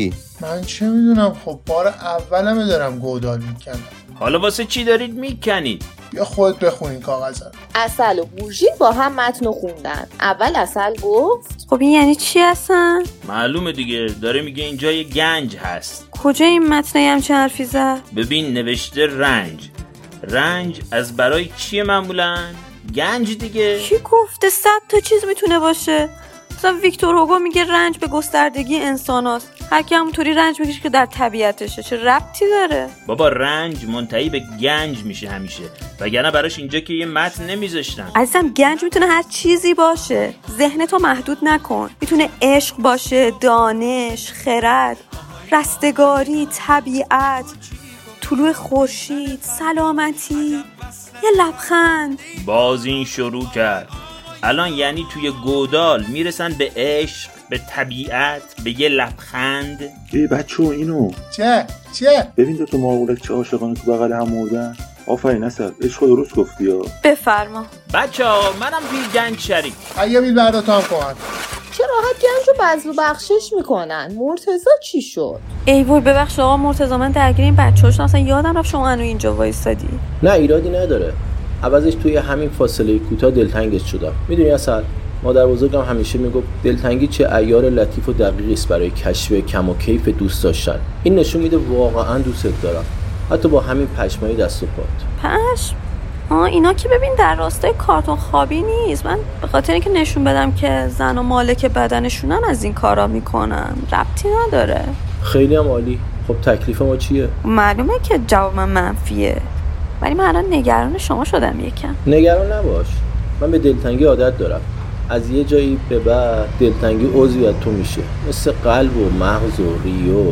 من چه میدونم، خب بار اولمه دارم گودال میکنم. حالا واسه چی دارید میکنید؟ یا خودت بخون این کاغذ رو. عسل و بورژین با هم متن خوندن. اول عسل گفت خب این یعنی چی اصلا؟ معلومه دیگه، داره میگه اینجا یه گنج هست. کجا این متن هم چه حرفی زد؟ ببین نوشته رنج. رنج از برای چیه معمولا؟ گنج دیگه. کی گفته صد تا چیز میتونه باشه؟ مثلا ویکتور هوگو میگه رنج به گستردگی انسان هست. هر کی همونطوری رنج میکشه که در طبیعتشه. چه ربطی داره؟ بابا رنج منتهی به گنج میشه همیشه، وگرنه براش اینجا که یه متن نمیذاشتن. عزیزم گنج میتونه هر چیزی باشه. ذهنتو محدود نکن. میتونه عشق باشه، دانش، خرد، رستگاری، طبیعت، طلوع خورشید، سلامتی، یه لبخند. باز این شروع کرد. الان یعنی توی گودال میرسن به عشق، به طبیعت، به یه لبخند. ای بچه اینو چه؟ چه؟ ببین دو تا مارمولک چه عاشقانه تو بغل هم مردن. آفرین اصل عشق درست گفتی ها. بفرما بچه ها منم توی گنج شریک. اگه بیل بردا تا هم کن. چه راحت گنج رو بذل و بخشش میکنن. مرتضی چی شد؟ ای وای ببخش آقا مرتضی، من درگیر این بچه هاشون اصلا یادم رفت شما انو اینجا وایستادی. نه ایرادی نداره، عوضش توی همین فاصله کوتاه دلتنگش شدم. میدونی اصل مادر بزرگم همیشه میگفت دلتنگی چه عیار لطیف و دقیقی است برای کشف کم و کیف دوست داشتن. این نشون میده واقعا دوستت دارم، حتی با همین پشمای دست و پات. پشم؟ آه اینا که ببین در راستای کارتون خوابی نیست. من به خاطر اینکه نشون بدم که زن و مالک بدنشونن از این کارا میکنم، ربطی نداره. خیلی هم عالی. خب تکلیف ما چیه؟ معلومه که جواب من منفیه، ولی من الان نگران شما شدم یکم. نگران نباش، من به دلتنگی عادت دارم. از یه جایی به بعد دلتنگی عضوی از تو میشه، مثل قلب و مغز و ریو.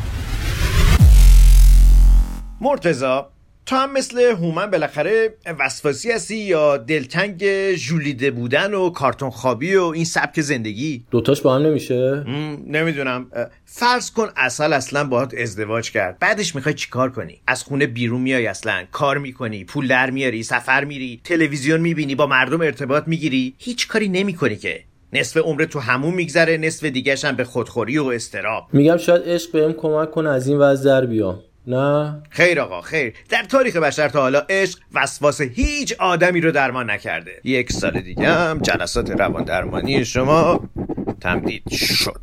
مرتضی تو هم مثل هومن بالاخره وسواسی هستی یا دلتنگ ژولیده بودن و کارتون خوابی و این سبک زندگی؟ دوتاش با هم نمیشه؟ نمیدونم. فرض کن عسل اصلا باهات ازدواج کرد، بعدش میخوای چیکار کنی؟ از خونه بیرون میای، اصلا کار میکنی، پول در میاری، سفر میری، تلویزیون میبینی، با مردم ارتباط میگیری، هیچ کاری نمیکنی که. نصف عمر تو همون میگذره، نصف دیگه‌ش هم به خودخوری و استراب. میگم شاید عشق بهم کمک کنه از این وضع در بیام. نه خیر آقا خیر، در تاریخ بشر تا حالا عشق وسواس هیچ آدمی رو درمان نکرده. یک سال دیگه هم جلسات روان درمانی شما تمدید شد.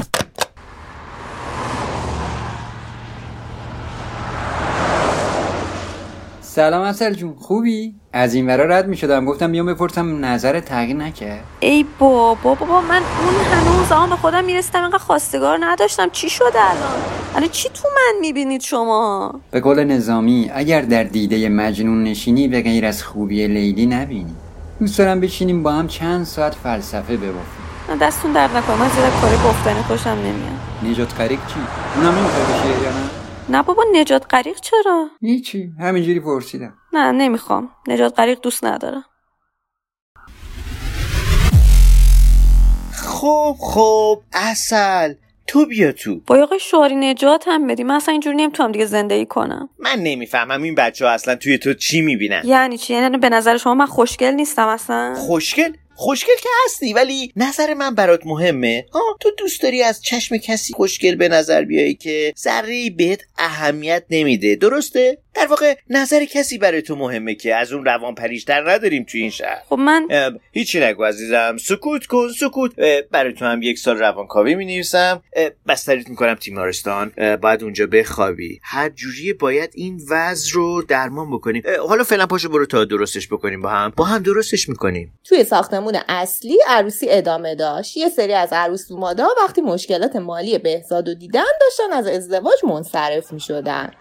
سلام عسل جون، خوبی؟ از این ورا رد می شدم، گفتم بیام بپرسم نظر تغییر نکرد. ای بابا بابا من اون هنوز آن به خودم میرسیدم اینقدر خواستگار نداشتم. چی شده الان؟ الان چی تو من میبینید شما؟ به قول نظامی اگر در دیده مجنون نشینی به غیر از خوبی لیلی نبینی. دوست دارم بشینیم با هم چند ساعت فلسفه ببافیم. دستون درد نکنه، من زیر کار گفتنی خوشم نمیاد. نجات غریق چی؟ اونم نمیخوای بشه یا نه؟ نه بابا نجات غریق چرا؟ هیچی، همینجوری پرسیدم. نه نمیخوام، نجات غریق دوست ندارم. خب خب عسل تو بیا تو. با آقای شعاری نجات هم بدی، من اصلا اینجوری نمیتونم دیگه زندگی کنم. من نمیفهمم این بچه ها اصلا توی تو چی میبینن. یعنی چی؟ یعنی به نظر شما من خوشگل نیستم اصلا؟ خوشگل؟ خوشگل که هستی، ولی نظر من برات مهمه. ها تو دوست داری از چشم کسی خوشگل به نظر بیایی که ذره‌ای بهت اهمیت نمیده، درسته؟ در واقع نظر کسی برای تو مهمه که از اون روان پریشتر نداریم توی این شهر. خب من هیچی نگو عزیزم، سکوت کن سکوت. برای تو هم یک سال روانکاوی می‌نویسم، بستریت میکنم تیمارستان، باید اونجا بخوابی. هر جوری باید این وضع رو درمان بکنیم. حالا فعلا پاشو برو تا درستش بکنیم، با هم با هم درستش میکنیم. توی ساختمون اصلی عروسی ادامه داشت. یه سری از عروس دومادا وقتی مشکلات مالی بهزاد رو دیدن داشتن از ازدواج منصرف میشدن.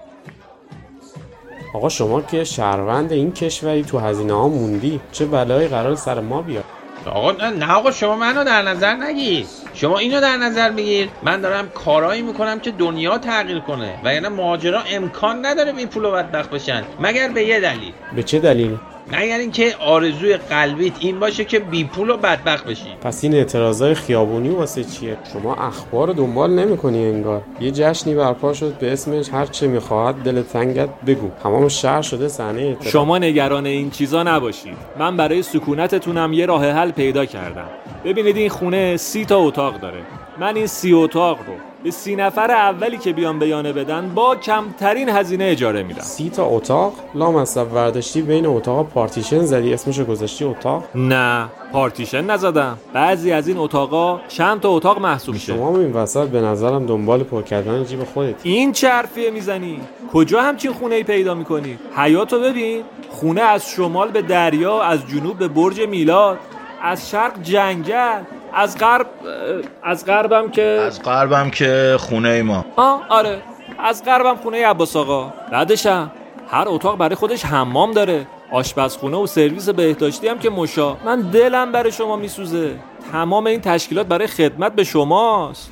آقا شما که شهروند این کشوری تو هزینه ها موندی، چه بلایی قرار سر ما بیاد؟ آقا نه, نه آقا شما منو در نظر نگیر، شما اینو در نظر بگیر. من دارم کارایی میکنم که دنیا تغییر کنه و یعنی مهاجرا امکان نداره بی پول و بدبخت بشن مگر به یه دلیل. به چه دلیل؟ مگر اینکه آرزوی قلبیت این باشه که بی پول و بدبخت بشی. پس این اعتراضای خیابونی واسه چیه؟ شما اخبار رو دنبال نمی‌کنی انگار. یه جشنی برپا شد به اسمش هر چه می‌خواهد دل تنگت بگو. تمام شهر شده صحنه اعتراض. شما نگران این چیزا نباشید. من برای سکونتتونم یه راه حل پیدا کردم. ببینید این خونه سی تا اتاق داره. من این سی اتاق رو به سی نفر اولی که بیان بیانه بدن با کمترین هزینه اجاره میدم. سی تا اتاق؟ لامصب ورداشتی بین اتاق پارتیشن زدی اسمشو گذاشتی اتاق؟ نه پارتیشن نزدم. بعضی از این اتاقا چند تا اتاق محسوب میشه. شما این وسط به نظرم دنبال پر کردن جیب خودت. این چه حرفیه میزنی؟ کجا همچین خونه‌ای پیدا میکنی؟ حیاتو ببین، خونه از شمال به دریا، از جنوب به برج میلاد، از شرق جنگل، از غرب از غربم که از غربم که خونه ما. آه آره، از غربم خونه عباس آقا. بعدشم هر اتاق برای خودش حمام داره، آشپزخونه و سرویس بهداشتی هم که مشا. من دلم برای شما میسوزه. تمام این تشکیلات برای خدمت به شماست.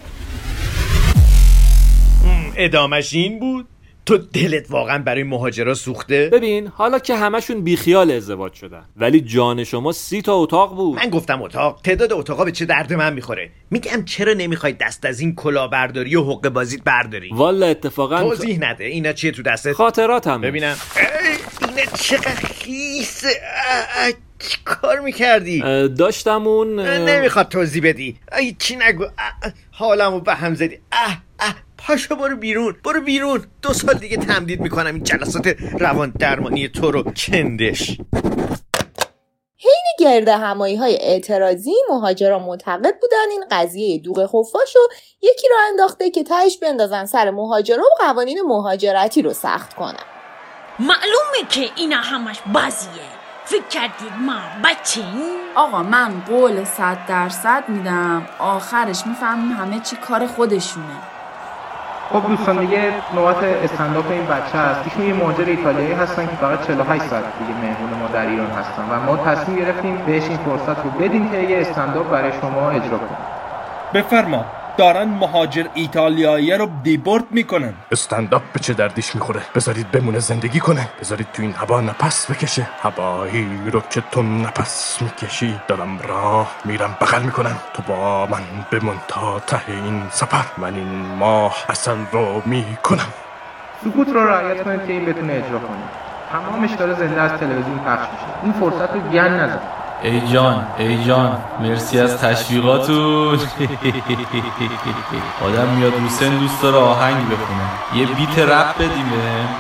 ادامش این بود؟ تو دلت واقعا برای مهاجرا سوخته؟ ببین حالا که همشون بیخیال ازدواج شدن، ولی جان شما سی تا اتاق بود. من گفتم اتاق، تعداد اتاقا به چه درد من میخوره؟ میگم چرا نمیخوای دست از این کلاهبرداری و حقه بازیت برداری؟ والا اتفاقا توضیح نده. اینا چیه تو دستت؟ خاطراتم. ببینم. اینا چقدر خیسه. چی کار میکردی؟ داشتم اون نمیخواد توضیح بدی. ای چی نگو. حالمو به هم زدی. اه اه پاشو برو بیرون، برو بیرون. دو سال دیگه تمدید میکنم این جلسات روان درمانی تو رو کندش. حین گرد همایی های اعتراضی مهاجرا معتقد بودن این قضیه دوغ خفاشو یکی را انداخته که تهش بندازن سر مهاجرا و قوانین مهاجرتی رو سخت کنن. معلومه که اینا همش بازیه. فکر کردید ما بچه؟ آقا من قول صد درصد میدم آخرش میفهمیم همه چی کار خودشونه. خب دوستان دیگه نوبت استنداپ این بچه هست. ایشون یه مهاجر ایتالیایی هستن که فقط چهل و هشت ساعت دیگه مهمون ما در ایران هستن و ما تصمیم گرفتیم بهش این فرصت رو بدیم که یه استنداپ برای شما اجرا کنه. بفرما. دارن مهاجر ایتالیایی رو دیپورت میکنن. استنداپ به چه دردش میخوره؟ بذارید بمونه زندگی کنه. بذارید تو این هوا نفس بکشه. هوایی رو که تو نفس میکشی دارم راه میرم بغل میکنم. تو با من بمون تا ته این سفر. من این ماه اصل رو میکنم. سکوت رو رعایت کنید که این بتونه اجرا کنه. تمامش داره زنده از تلویزیون پخش میشه. این فرصت رو گن نزن. ای جان ای جان مرسی از تشویقاتون. آدم میاد رو سن دوست داره آهنگ بخونه. یه بیت رپ بدیم.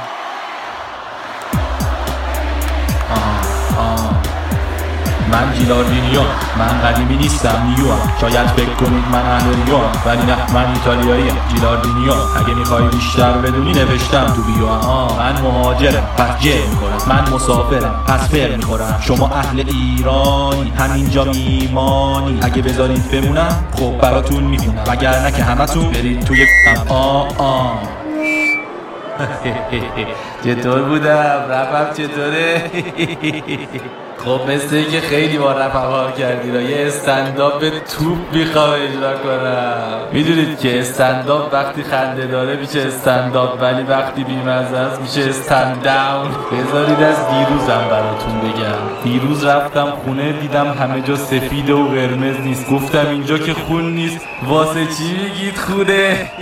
آه آه من جیلاردینیو، من قدیمی نیستم نیو هم. شاید فکر کنید من اهل ریو هم، ولی نه من ایتالیایی هم. جیلاردینیو اگه میخوای بیشتر بدونی نوشتم تو بیو هم. من مهاجرم پس جر میخورم، من مسافرم پس فر میخورم. شما اهل ایرانی همینجا میمانی. اگه بذارید بمونم خب براتون میخونم، وگر نه که همتون برید توی آه آه. چطور بودم؟ رپم چطوره؟ خب مثل این که خیلی با رپ حال کردی را یه استنداپ به توپ میخوام اجرا کنم. میدونید که استنداپ وقتی خنده داره میشه استنداپ، ولی وقتی بیمزه است میشه استنداون. بذارید از دیروزم براتون بگم. دیروز رفتم خونه دیدم همه جا سفید و قرمز نیست. گفتم اینجا که خون نیست، واسه چی میگید خونه؟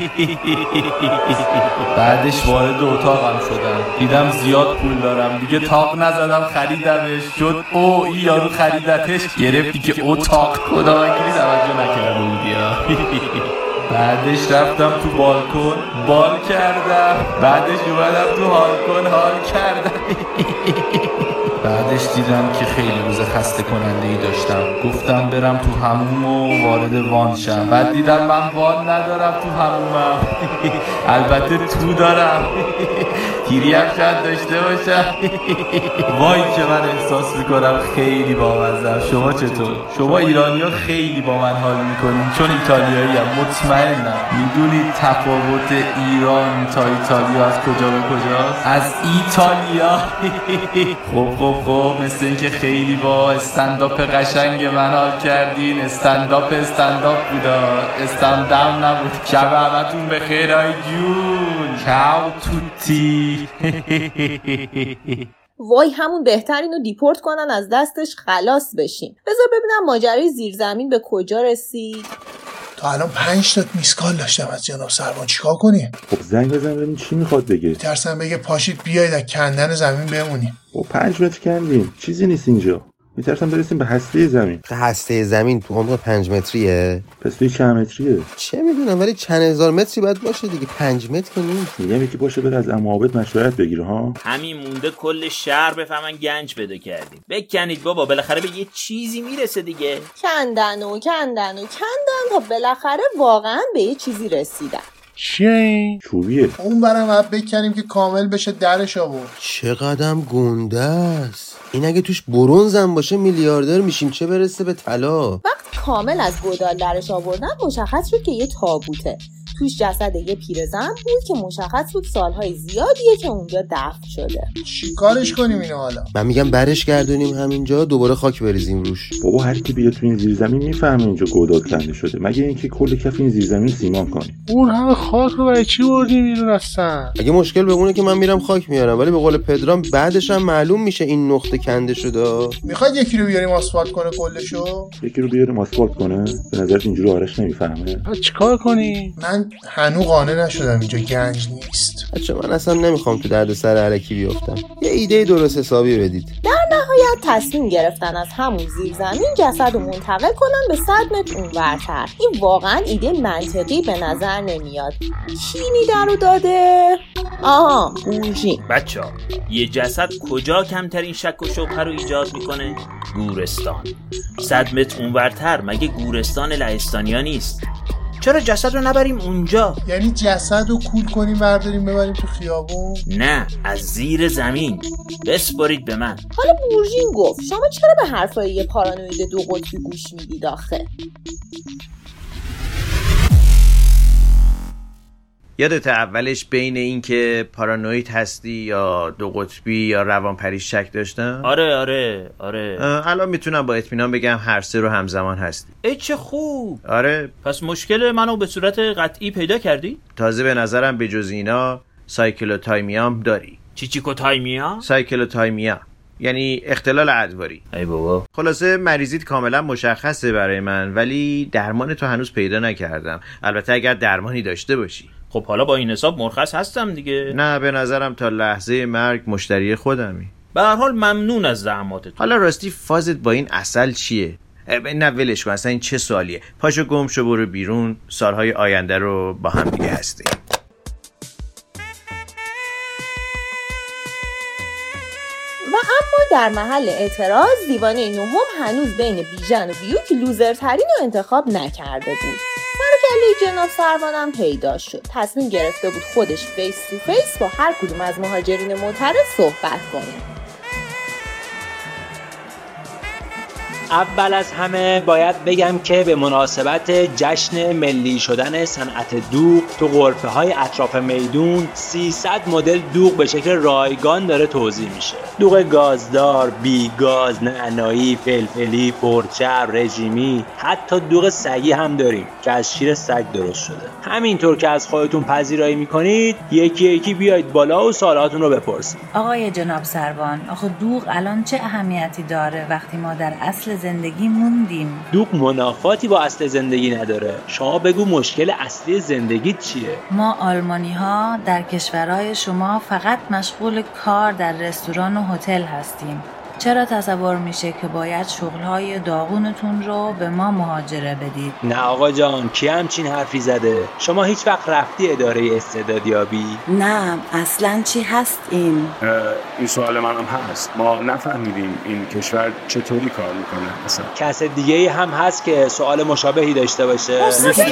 بعدش وارد اتاقم شدم، دیدم زیاد پول دارم دیگه، تاق نزدم خریدمش. شد او ای یارو خریدتش، گرفتی که اتاق کدام انگلیس توجه نکرده بودی ها. بعدش رفتم تو بالکن بال کردم، بعدش اومدم تو هالکن حال کردم. بعدش دیدم که خیلی روز خسته کننده ای داشتم، گفتم برم تو حموم و وارد وان شم. بعد دیدم من وان ندارم تو حمومم. البته تو دارم، تیری هم شاید داشته باشم. وای که من احساس میکنم خیلی بامزه. شما چطور؟ شما ایرانی ها خیلی با من حال میکنین چون ایتالیایی هم مطمئنم. میدونید تفاوت ایران تا ایتالیا از کجا به کجاست؟ از ایتالیا. خب خب خب مثل این که خیلی با استنداپ قشنگ من حال کردین. استنداپ استنداپ بودا، استنداپ نبود. شب همتون بخیر آی جون. چاو توتی. وای همون بهترین رو دیپورت کنن از دستش خلاص بشیم. بذار ببینم ماجرای زیرزمین به کجا رسید. تا الان پنج تا میسکال داشتم از جناب سروان، چیکار کنیم؟ خب زنگ بزن ببین چی میخواد بگه. ترسم بگه پاشید بیاید از کندن زمین بمونیم. خب پنج متر کندیم، چیزی نیست اینجا. میترسم برسیم به هسته زمین. هسته زمین تو عمق پنج متریه؟ پس توی چند متریه؟ چه میدونم، ولی چند هزار متری باید باشه دیگه. پنج متر که نیست. میگم یکی باشه بره از عمابت مشورت بگیره ها. همین مونده کل شهر بفهمن گنج پیدا کردیم. بکنید بابا، بالاخره به یه چیزی میرسه دیگه. کندن و کندن و کندن تا بالاخره واقعا به یه چیزی رسیدن. چیه این؟ چوبیه. اون برم اب بکنیم که کامل بشه درش آورد. چقدرم گنده است این. اگه توش برنزم باشه میلیاردر میشیم، چه برسه به طلا. وقتی کامل از گودال درش آوردن مشخص شد که یه تابوته. توش جسد یه پیرزن بود که مشخص بود سالهای زیادیه که اونجا دفن شده. چی کارش کنیم اینو حالا؟ من میگم برش گردونیم همینجا، دوباره خاک بریزیم روش. بابا هر کی بیاد تو این زیرزمین میفهمه اینجا گودال کنده شده، مگه اینکه کل کف این زیرزمین سیمان کنیم. اون همه خاک رو برای چی بردیم بیرون هستن؟ اگه مشکل بمونه که من میرم خاک میارم، ولی به قول پدرام بعدش هم معلوم میشه این نقطه کنده شده. میخواد یکی رو بیاریم آسفالت کنه کلشو؟ یکی رو بیاریم آسفالت کنه؟ به نظرت اینجوری آرش نمیفهمه؟ بعد چیکار کنی؟ من هنوز قانع نشدم اینجا گنج نیست. بچه من اصلا نمیخوام تو دردسر الکی بیافتم. یه ایده درست حسابی بدید. در نهایت تصمیم گرفتن از همون زیرزمین جسد رو منتقل کنن به صد متر اونورتر. این واقعا ایده منطقی به نظر نمیاد. کی ایده رو داده؟ آها بورژین. بچه‌ها یه جسد کجا کمترین شک و شبهه رو ایجاد میکنه؟ گورستان. صد متر اونورتر مگه گورستان لهستانیا نیست؟ چرا جسد رو نبریم اونجا؟ یعنی جسد رو کول کنیم برداریم ببریم تو خیابون؟ نه، از زیر زمین. بسپارید به من. حالا بورژین گفت شما چرا به حرفای یه پارانوید دو قطبی گوش میدید آخه؟ یادت اولش بین این که پارانوید هستی یا دو قطبی یا روانپریش شک داشتم؟ آره آره آره. الان میتونم با اطمینان بگم هر سه رو همزمان هستی. ای چه خوب. آره. پس مشکل منو به صورت قطعی پیدا کردی؟ تازه به نظرم به جز اینا سایکلوتایمیا هم داری. چی چیکوتایمیا؟ سایکلوتایمیا یعنی اختلال ادواری. ای بابا. خلاصه مریضیت کاملا مشخصه برای من، ولی درمان تو هنوز پیدا نکردم. البته اگر درمانی داشته باشی. خب حالا با این حساب مرخص هستم دیگه. نه به نظرم تا لحظه مرگ مشتری خودمی. به هر حال ممنون از زحماتت. حالا راستی فازت با این عسل چیه؟ نه ولش کن، اصلا این چه سوالیه؟ پاشو گم شو برو بیرون، سالهای آینده رو با هم دیگه هستیم. و اما در محل اعتراض دیوانه نهم هنوز بین بیژن و بیوک لوزرترین رو انتخاب نکرده بود. سرکله جناب سروانم پیدا شد. تصمیم گرفته بود خودش فیس تو فیس با هر کدوم از مهاجرین معترض صحبت کنه. اول از همه باید بگم که به مناسبت جشن ملی شدن صنعت دوغ تو غرفه های اطراف میدون سیصد مدل دوغ به شکل رایگان داره توزیع میشه. دوغ گازدار، بی گاز، نعنایی، فلفلی، پرچرب، رژیمی، حتی دوغ سگی هم داریم که از شیر سگ درست شده. همینطور که از خودتون پذیرایی میکنید یکی یکی بیاید بالا و سوالاتون رو بپرسید. آقای جناب سروان، آخه دوغ الان چه اهمیتی داره وقتی ما در اصل زندگی موندیم؟ دوغ منافاتی با اصل زندگی نداره. شما بگو مشکل اصلی زندگی چیه؟ ما آلمانی ها در کشورهای شما فقط مشغول کار در رستوران و هتل هستیم. چرا تصور میشه که باید شغلهای داغونتون رو به ما مهاجره بدید؟ نه آقا جان، کی همچین حرفی زده؟ شما هیچ وقت رفتی اداره استعدادیابی؟ نه اصلاً چی هست این؟ این سوال من هم هست. ما نفهمیدیم این کشور چطوری کار میکنه اصلا. کس دیگه ای هم هست که سوال مشابهی داشته باشه؟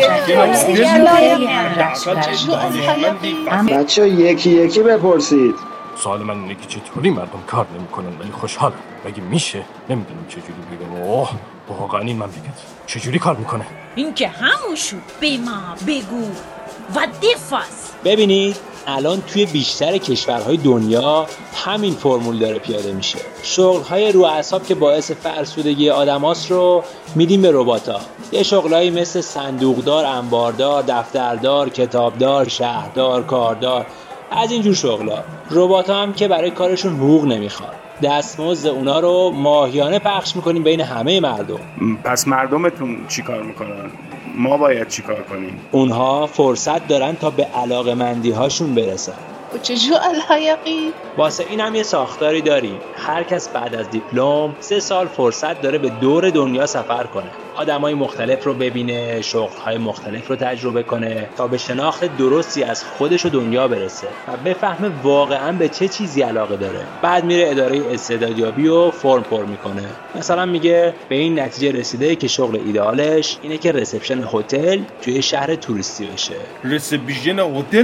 بچه یکی یکی بپرسید. سوال من اینه که چطوری مردم کار نمیکنن ولی خوشحالن. بگی میشه نمیدونم چجوری بگم. اوه واقعا این مملکت چجوری کار میکنه؟ این که همون شد. به ما بگو و دفاس. ببینید الان توی بیشتر کشورهای دنیا همین فرمول داره پیاده میشه. شغل‌های رو اعصاب که باعث فرسودگی آدماست رو میدیم به ربات‌ها. یه شغلایی مثل صندوقدار، انباردار، دفتردار، کتابدار، شهردار، کاردار، از اینجور شغلا. ربات‌ها هم که برای کارشون حقوق نمیخواد. دستمزد اونا رو ماهیانه پخش میکنیم بین همه مردم. پس مردمتون چی کار میکنن؟ ما باید چی کار کنیم؟ اونها فرصت دارن تا به علاقه‌مندی هاشون برسن. وچجور الحیقی؟ واسه این هم یه ساختاری داریم. هر کس بعد از دیپلم سه سال فرصت داره به دور دنیا سفر کنه، آدمای مختلف رو ببینه، شغل‌های مختلف رو تجربه کنه تا به شناخت درستی از خودش و دنیا برسه و بفهمه واقعا به چه چیزی علاقه داره. بعد میره اداره استعدادیابی و فرم پر میکنه. مثلا میگه به این نتیجه رسیده که شغل ایدئالش اینه که رسپشن هتل توی شهر توریستی بشه. رسپشن هتل؟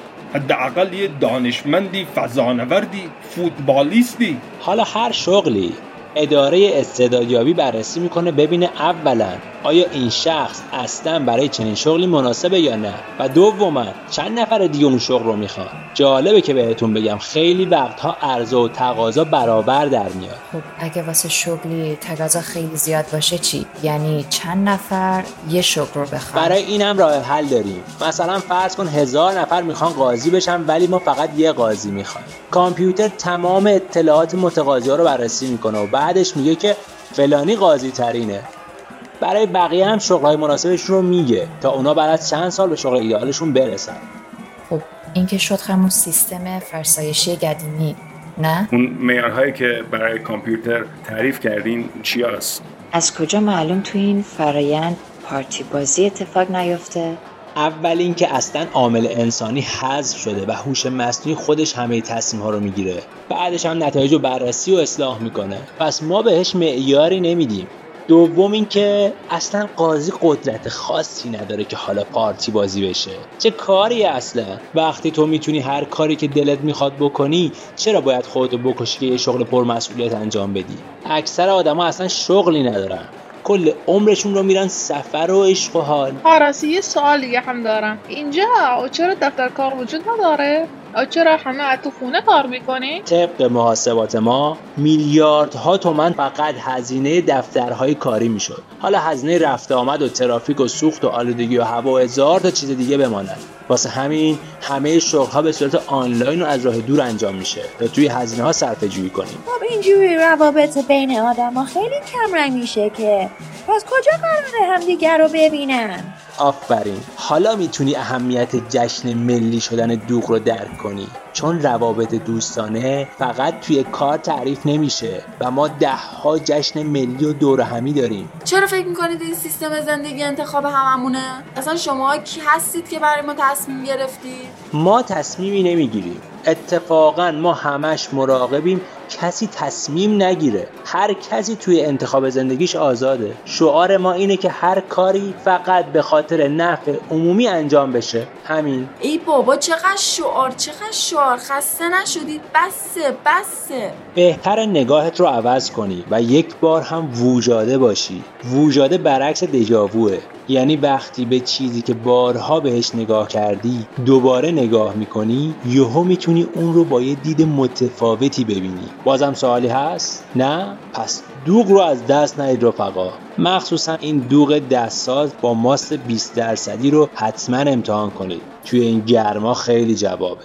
حداقل یه دانشمندی، فضانوردی، فوتبالیستی. حالا هر شغلی اداره استعدادیابی بررسی میکنه ببینه اولا آیا این شخص اصلا برای چنین شغلی مناسبه یا نه و دوما چند نفر دیگه اون شغل رو میخوان. جالبه که بهتون بگم خیلی وقتها عرضه و تقاضا برابر در میاد. خب اگه واسه شغلی تقاضا خیلی زیاد باشه چی؟ یعنی چند نفر یه شغل رو بخوان؟ برای اینم راه حل داریم. مثلا فرض کن هزار نفر میخوان قاضی بشن ولی ما فقط یه قاضی میخوایم. کامپیوتر تمام اطلاعات متقاضی‌ها رو بررسی میکنه و بعدش میگه که فلانی قاضی ترینه. برای بقیه هم شغل‌های مناسبش رو میگه تا اونا بعد از چند سال به شغل ایدئالشون برسن. خب این که شد همون سیستم فرسایشی قدیمی، نه؟ اون معیارهایی که برای کامپیوتر تعریف کردین چی هست؟ از کجا معلوم تو این فرایند پارتی بازی اتفاق نیفته؟ اول این که اصلا عامل انسانی حذف شده و هوش مصنوعی خودش همه تصمیم ها رو میگیره. بعدش هم نتایج رو بررسی و اصلاح میکنه. پس ما بهش معیاری نمیدیم. دوم این که اصلا قاضی قدرت خاصی نداره که حالا پارتی بازی بشه. چه کاری اصلا؟ وقتی تو میتونی هر کاری که دلت میخواد بکنی، چرا باید خودتو بکشی که یه شغل پرمسئولیت انجام بدی؟ اکثر آدما اصلا شغلی ندارن، کل عمرشون رو میرن سفر و عشق و حال. آراسی یه سوال دیگه هم دارم. اینجا چرا دفتر کار وجود نداره؟ چرا همه از تو خونه کار میکنی؟ طبق محاسبات ما میلیاردها تومن فقط هزینه دفترهای کاری میشد. حالا هزینه رفت آمد و ترافیک و سوخت و آلودگی و هوا و هزار تا چیز دیگه بماند. واسه همین همه شغل‌ها به صورت آنلاین و از راه دور انجام میشه تا توی هزینه‌ها صرفه‌جویی کنیم. خب اینجوری روابط بین آدم‌ها خیلی کم رنگ میشه که. پس کجا قراره همدیگر رو ببینن؟ آفرین. حالا میتونی اهمیت جشن ملی شدن دوغ رو درک کنی، چون روابط دوستانه فقط توی کار تعریف نمیشه و ما ده ها جشن ملی و دور همی داریم. چرا فکر میکنید این سیستم زندگی انتخاب هممونه؟ اصلا شما کی هستید که برای ما تصمیم گرفتید؟ ما تصمیمی نمیگیریم. اتفاقا ما همش مراقبیم کسی تصمیم نگیره. هر کسی توی انتخاب زندگیش آزاده. شعار ما اینه که هر کاری فقط به خاطر نفع عمومی انجام بشه. همین. ای بابا چقدر شعار، چقدر شعار. خسته نشدید؟ بسه بسه. بهتر نگاهت رو عوض کنی و یک بار هم ووژاده باشی. ووژاده برعکس دژاووه، یعنی وقتی به چیزی که بارها بهش نگاه کردی دوباره نگاه میکنی، یهو میتونی اون رو با یه دید متفاوتی ببینی. بازم سوالی هست؟ نه؟ پس دوغ رو از دست ندید رفقا. مخصوصا این دوغ دستساز با ماست بیست درصدی رو حتما امتحان کنید. توی این گرما خیلی جوابه.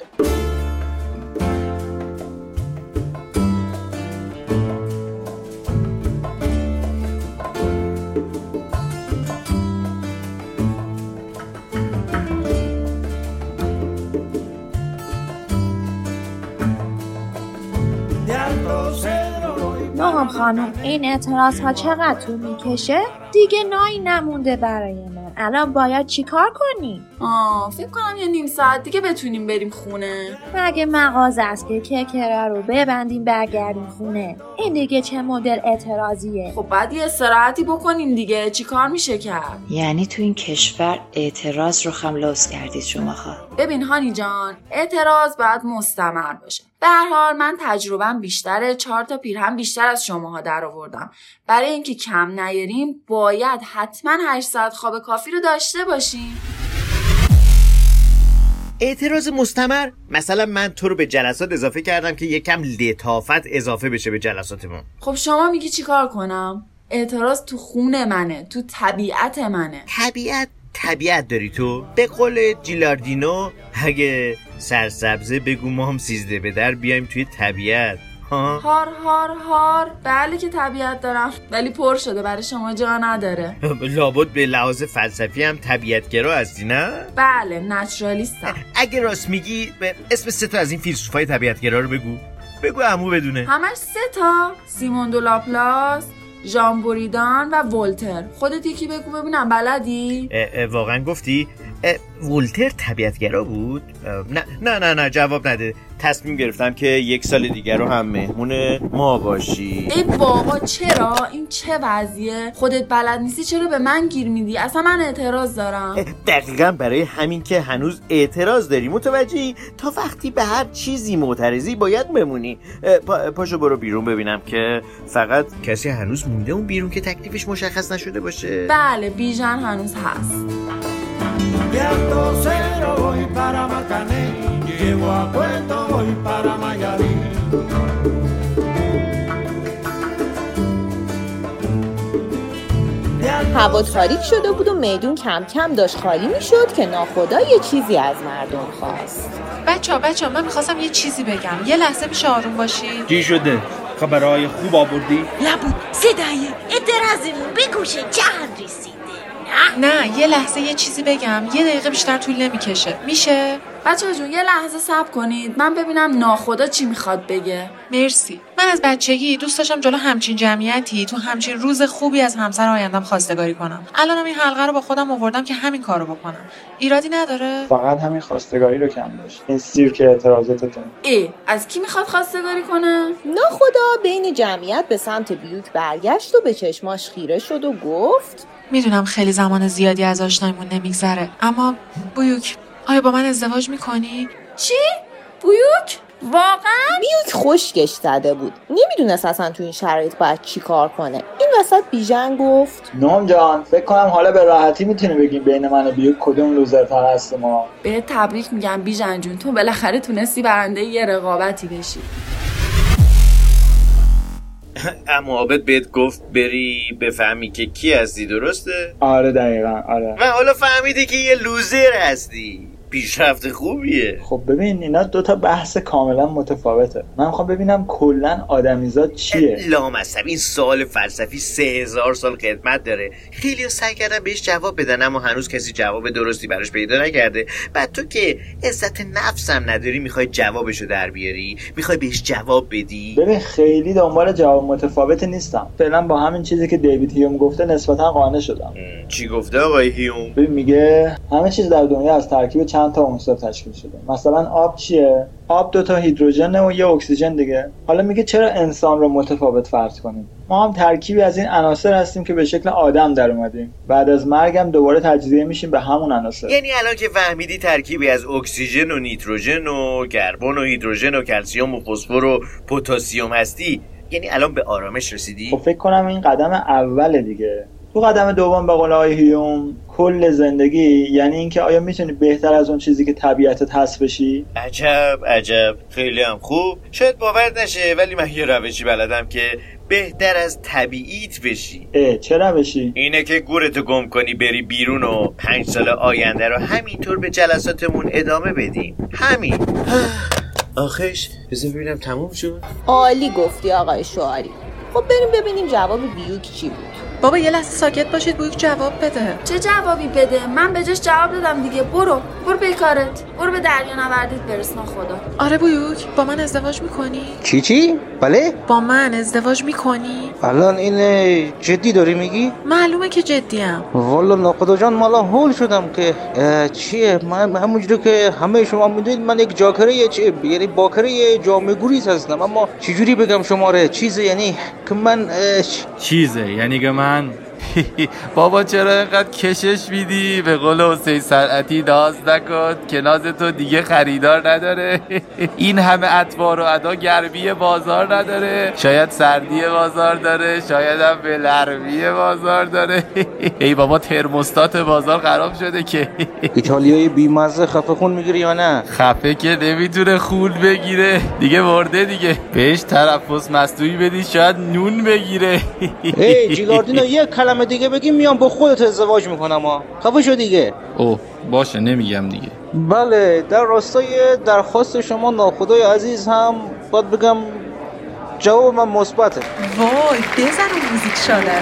نام خانم این اعتراض ها چقدر طول میکشه؟ دیگه نایی نمونده برای من. الان باید چی کار کنیم؟ آه فکر کنم یه نیم ساعت دیگه بتونیم بریم خونه. مگه مغازه است که ککره رو ببندیم برگردیم خونه؟ این دیگه چه مدل اعتراضیه؟ خب بعد یه استراحتی بکنیم دیگه. چی کار میشه کرد؟ یعنی تو این کشور اعتراض رو خم لوس کردید شماها؟ ببین هانی جان، اعتراض باید مستمر باشه. به هر حال من تجربه‌ام بیشتره، چهار تا پیرهن بیشتر از شماها در آوردم. برای اینکه کم نیاریم باید حتما هشت ساعت خواب کافی رو داشته باشیم. اعتراض مستمر؟ مثلا من تو رو به جلسات اضافه کردم که یکم لطافت اضافه بشه به جلساتمون. خب شما میگی چی کار کنم؟ اعتراض تو خون منه، تو طبیعت منه. طبیعت؟ طبیعت داری تو؟ به قول جیلاردینو اگه سرسبزه بگو ما هم سیزده به در بیایم توی طبیعت. ها هار هار هار. بله که طبیعت دارم، ولی پر شده، برای شما جا نداره. لابد به لحاظ فلسفی هم طبیعتگرا هستی نه؟ بله، نچرالیستم. اگه راست میگی اسم سه تا از این فیلسوفای طبیعتگرا رو بگو. بگو عمو بدونه. همش سه تا؟ سیمون دو لاپلاس، ژان بوریدان و ولتر. خودت یکی بگو ببینم، بلدی؟ اه اه واقعا گفتی؟ ولتر طبیعتگرا بود؟ نه نه نه نه جواب نده. تصمیم گرفتم که یک سال دیگر رو هم مهمون ما باشی. ای بابا چرا؟ این چه وضعیه؟ خودت بلد نیستی چرا به من گیر میدی؟ اصلا من اعتراض دارم. دقیقاً برای همین که هنوز اعتراض داری، متوجهی؟ تا وقتی به هر چیزی معترضی باید بمونی. پا، پاشو برو بیرون ببینم که فقط کسی هنوز مونده اون بیرون که تکلیفش مشخص نشده باشه. بله، بیژن هنوز هست. هوا تاریک شده بود و میدون کم کم داشت خالی میشد که ناخدا یه چیزی از مردم خواست. بچه‌ها بچه‌ها من میخواستم یه چیزی بگم. یه لحظه میشه آروم باشی؟ چی شده؟ خبرهای خوب آوردی؟ لابد صدای اعتراضمون به گوش جهان رسیده. نه یه لحظه یه چیزی بگم. یه دقیقه بیشتر طول نمیکشه. میشه؟ بچه‌ها جون یه لحظه صبر کنید، من ببینم ناخدا چی میخواد بگه. مرسی. من از بچگی دوست داشتم جلو همچین جمعیتی تو همچین روز خوبی از همسر آیندم خواستگاری کنم. الانم این حلقه رو با خودم آوردم که همین کارو بکنم. ایرادی نداره؟ فقط همین خواستگاری رو کم داشت. این سیرک اعتراضاتتون. ای از کی میخواد خواستگاری کنه؟ ناخدا بین جمعیت به سمت بیوک برگشت و به چشماش خیره شد و گفت میدونم خیلی زمان زیادی از آشنایمون نمیگذره، اما بیوک آیا با من ازدواج میکنی؟ چی؟ بیوک؟ واقعا؟ بیوک خشکش زده بود، نمیدونست اصلا تو این شرایط باید چی کار کنه. این وسط بیژن گفت نام جان فکر کنم حالا به راحتی میتونی بگیم بین من و بیوک کدوم لوزرتر هست ما. به تبریک میگم بیژن جون، تو بالاخره تونستی برنده یه رقابتی بشی. اما عابد بهت گفت بری بفهمی که کی هستی، درسته؟ آره دقیقاً آره. و حالا فهمیدی که یه لوزر هستی. پیشرفت خوبیه. خب ببین اینا دوتا بحث کاملا متفاوته. من میخوام ببینم کلن آدمیزاد چیه. لامصب این سوال فلسفی سه هزار سال قدمت داره. خیلی ها سعی کردن بهش جواب بدن اما هنوز کسی جواب درستی براش پیدا نکرده. بعد تو که عزت نفس هم نداری میخوای جوابشو در بیاری، میخوای بهش جواب بدی. ببین خیلی دنبال جواب متفاوت نیستم. فعلا با همین چیزی که دیوید هیوم گفته نسبتا قانع شدم. چی گفته آقای هیوم؟ ببین میگه همه چیز در دنیا از ترکیب چند تا عنصر تشکیل شده. مثلا آب چیه؟ آب دو تا هیدروژن و یه اکسیژن دیگه. حالا میگه چرا انسان رو متفاوت فرض کنیم؟ ما هم ترکیبی از این عناصر هستیم که به شکل آدم در اومدیم. بعد از مرگم دوباره تجزیه میشیم به همون عناصر. یعنی الان که فهمیدی ترکیبی از اکسیژن و نیتروژن و کربن و هیدروژن و کلسیم و فسفر و پتاسیم هستی، یعنی الان به آرامش رسیدی؟ خب فکر کنم این قدم اوله دیگه. تو قدم دوم به قول آقای هیوم کل زندگی یعنی اینکه آیا میتونی بهتر از اون چیزی که طبیعتت هست بشی؟ عجب عجب، خیلی هم خوب. شاید باور نشه ولی من یه روشی بلدم که بهتر از طبیعیت بشی. اه چه روشی؟ اینه که گورتو گم کنی بری بیرون و پنج سال آینده رو همینطور به جلساتمون ادامه بدیم. همین. آخش بذار ببینم تموم شد. عالی گفتی آقای شعاری. خب بریم ببینیم جواب بیوک چی بود. بابا یه لحظه ساکت باشید، بیوک جواب بده. چه جوابی بده؟ من به جاش جواب دادم دیگه. برو برو به کارت، برو به دریا نوردیت برس خدا. آره بیوک با من ازدواج میکنی؟ چی چی؟ بله؟ با من ازدواج میکنی؟ الان این جدی داری میگی؟ معلومه که جدیم. والا ناخدا جان مالا هول شدم که چیه. من همونجوری که همه شما میدونید من یک جاکره چیه یعنی باکره جامعه گریز هستم، اما چجوری بگم شماره چیزه یعنی که من چیزه یعنی که من بابا چرا اینقدر کشش میدی؟ به قول حسین صنعتی ناز نکن که ناز تو دیگه خریدار نداره. این همه اطوار و ادا گرمی بازار نداره، شاید سردی بازار داره، شاید هم بلرمی بازار داره. ای بابا ترموستات بازار خراب شده که. ایتالیایی بیمزه خفه خون میگیره یا نه؟ خفه که نمیتونه خون بگیره دیگه، مرده دیگه. بهش تنفس مصنوعی بدی شاید نون بگیره. ای جیگاردینو یک کلمه دیگه بگی میام با خودت ازدواج میکنم ها. خفه شو دیگه. اوه باشه نمیگم دیگه. بله در راستای درخواست شما ناخدای عزیز هم باید بگم جواب من مثبته. وای بزن اون موزیک شادر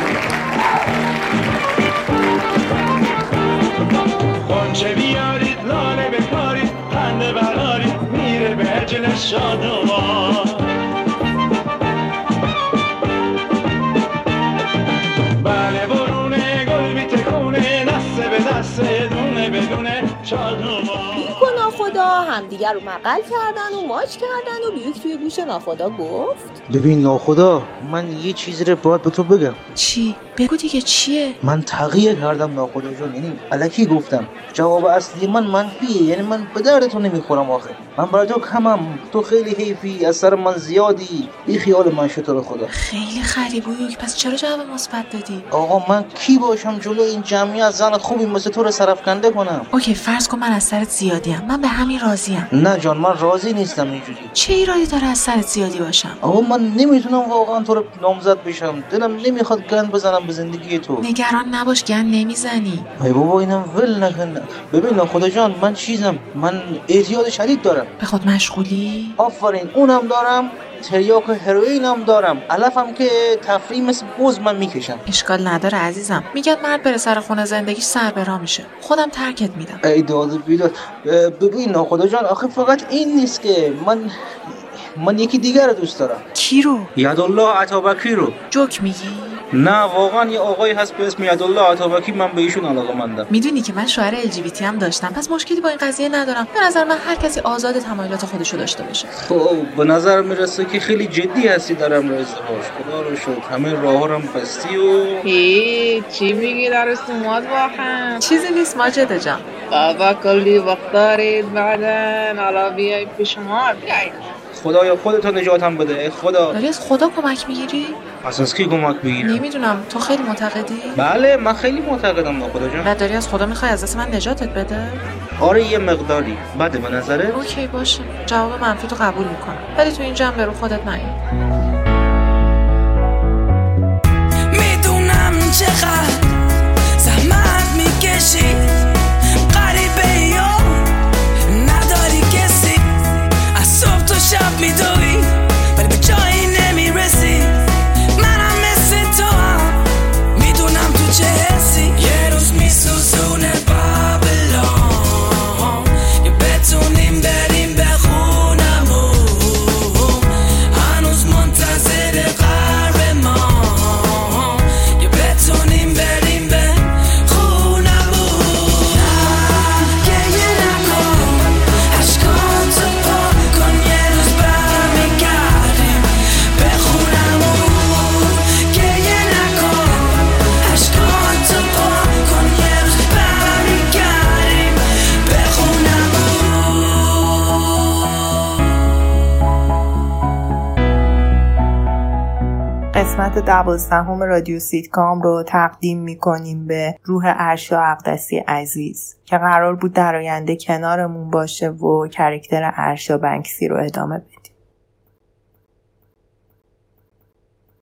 خونچه بیارید لاله بکارید خنده برارید میره به عجل شادوان بله برونه گل بیتکونه دسته به دسته دونه بدونه شادوان. بیک و ناخدا همدیگر رو مقل کردن و ماچ کردن و بیک توی گوش ناخدا گفت ببین ناخدا من یه چیزی رو باید به تو بگم. چی؟ بگو دیگه چیه؟ من تغییر کردم ناخدا جون، یعنی الکی گفتم. جواب اصلی من منفیه، یعنی من به درد تو نمیخورم آخه. من برای تو کمم، تو خیلی حیفی، از سر من زیادی. بی خیال من شطور خدا. خیلی خریبویی، پس چرا جواب مثبت دادی؟ آقا من کی باشم جلو این جمعیت زن خوبی مثل تو رو سرفکنده کنم؟ اوکی فرض کن من از سرت زیادیم، من به همین راضیم. نه جان من راضی نیستم اینجوری. چه ایرادی داره از سرت زیادی باشم؟ آقا من نمیتونم واقعا تو رو نامزد بشم، دلم نمیخواد گند بزنم به زندگی تو. نگران نباش گند نمیزنی. ای بابا اینم ول نکن. ببین خدا جان من چیزم، من اعتیاد شدید دارم. به خود مشغولی؟ آفرین اونم دارم، تریاک و هروئینم دارم، علفم که تفریح مثل بز من میکشم. اشکال نداره عزیزم، میگن مرد بره سر خونه زندگیش سر برا میشه، خودم ترکت میدم. ای داد بیداد. ببین خدا جان آخه فقط این نیست که من من یکی دیگر رو دوست دارم. کی رو؟ یدالله عطابکی رو. جوک میگی؟ نه واقعا یه آقایی هست به اسم یدالله عطابکی، من به ایشون علاقه‌مندم. میدونی که من شوهر ال جی بی تی هم داشتم، پس مشکلی با این قضیه ندارم. به نظر من هر کسی آزاد تمایلات خودشو داشته باشه. خب به نظر میرسه که خیلی جدی هستی درم رو ازدواج. خدا رو شکر همه راه‌ها رو بستی و هی چی میگی در استماد با هم؟ چیزی نیست ماجد جان. بابا کلی وقت دارید بعدن حالا بیایید پیش ما بیایید. خدایا خودتو نجاتم بده. ای خدا. داری از خدا کمک میگیری؟ از از کی کمک بگیرم؟ نمیدونم. تو خیلی معتقدی؟ بله من خیلی معتقدم با خدا جان. و داری از خدا میخوای از دست من نجاتت بده؟ آره یه مقداری. بده به نظره؟ اوکی باشه. جواب منفی تو قبول میکنم. ولی تو این جمع رو خودت نیا. میدونم چقدر زحمت میکشی غریبه یا نداری کسی از صبح تو شب میدوی ولی به جایی نمیرسی. منم مثل تو هم میدونم تو چه حسی. یه روز میسوزونه بابلون یه بتونیم بریم به خونمون هنوز منتظر قرب ما یه بتونیم بریم به خونمون. گریه نکن عشقان تو پاک کن یه روز برمیگردیم به خونمون. گریه نکن عشقان تو پاک کن یه روز برمیگردیم به خونمون. قسمت دوازدهم رادیو سیتکام رو تقدیم میکنیم به روح ارشا اقدسی عزیز که قرار بود در آینده کنارمون باشه و کاراکتر ارشا بنکسی رو ادامه بده.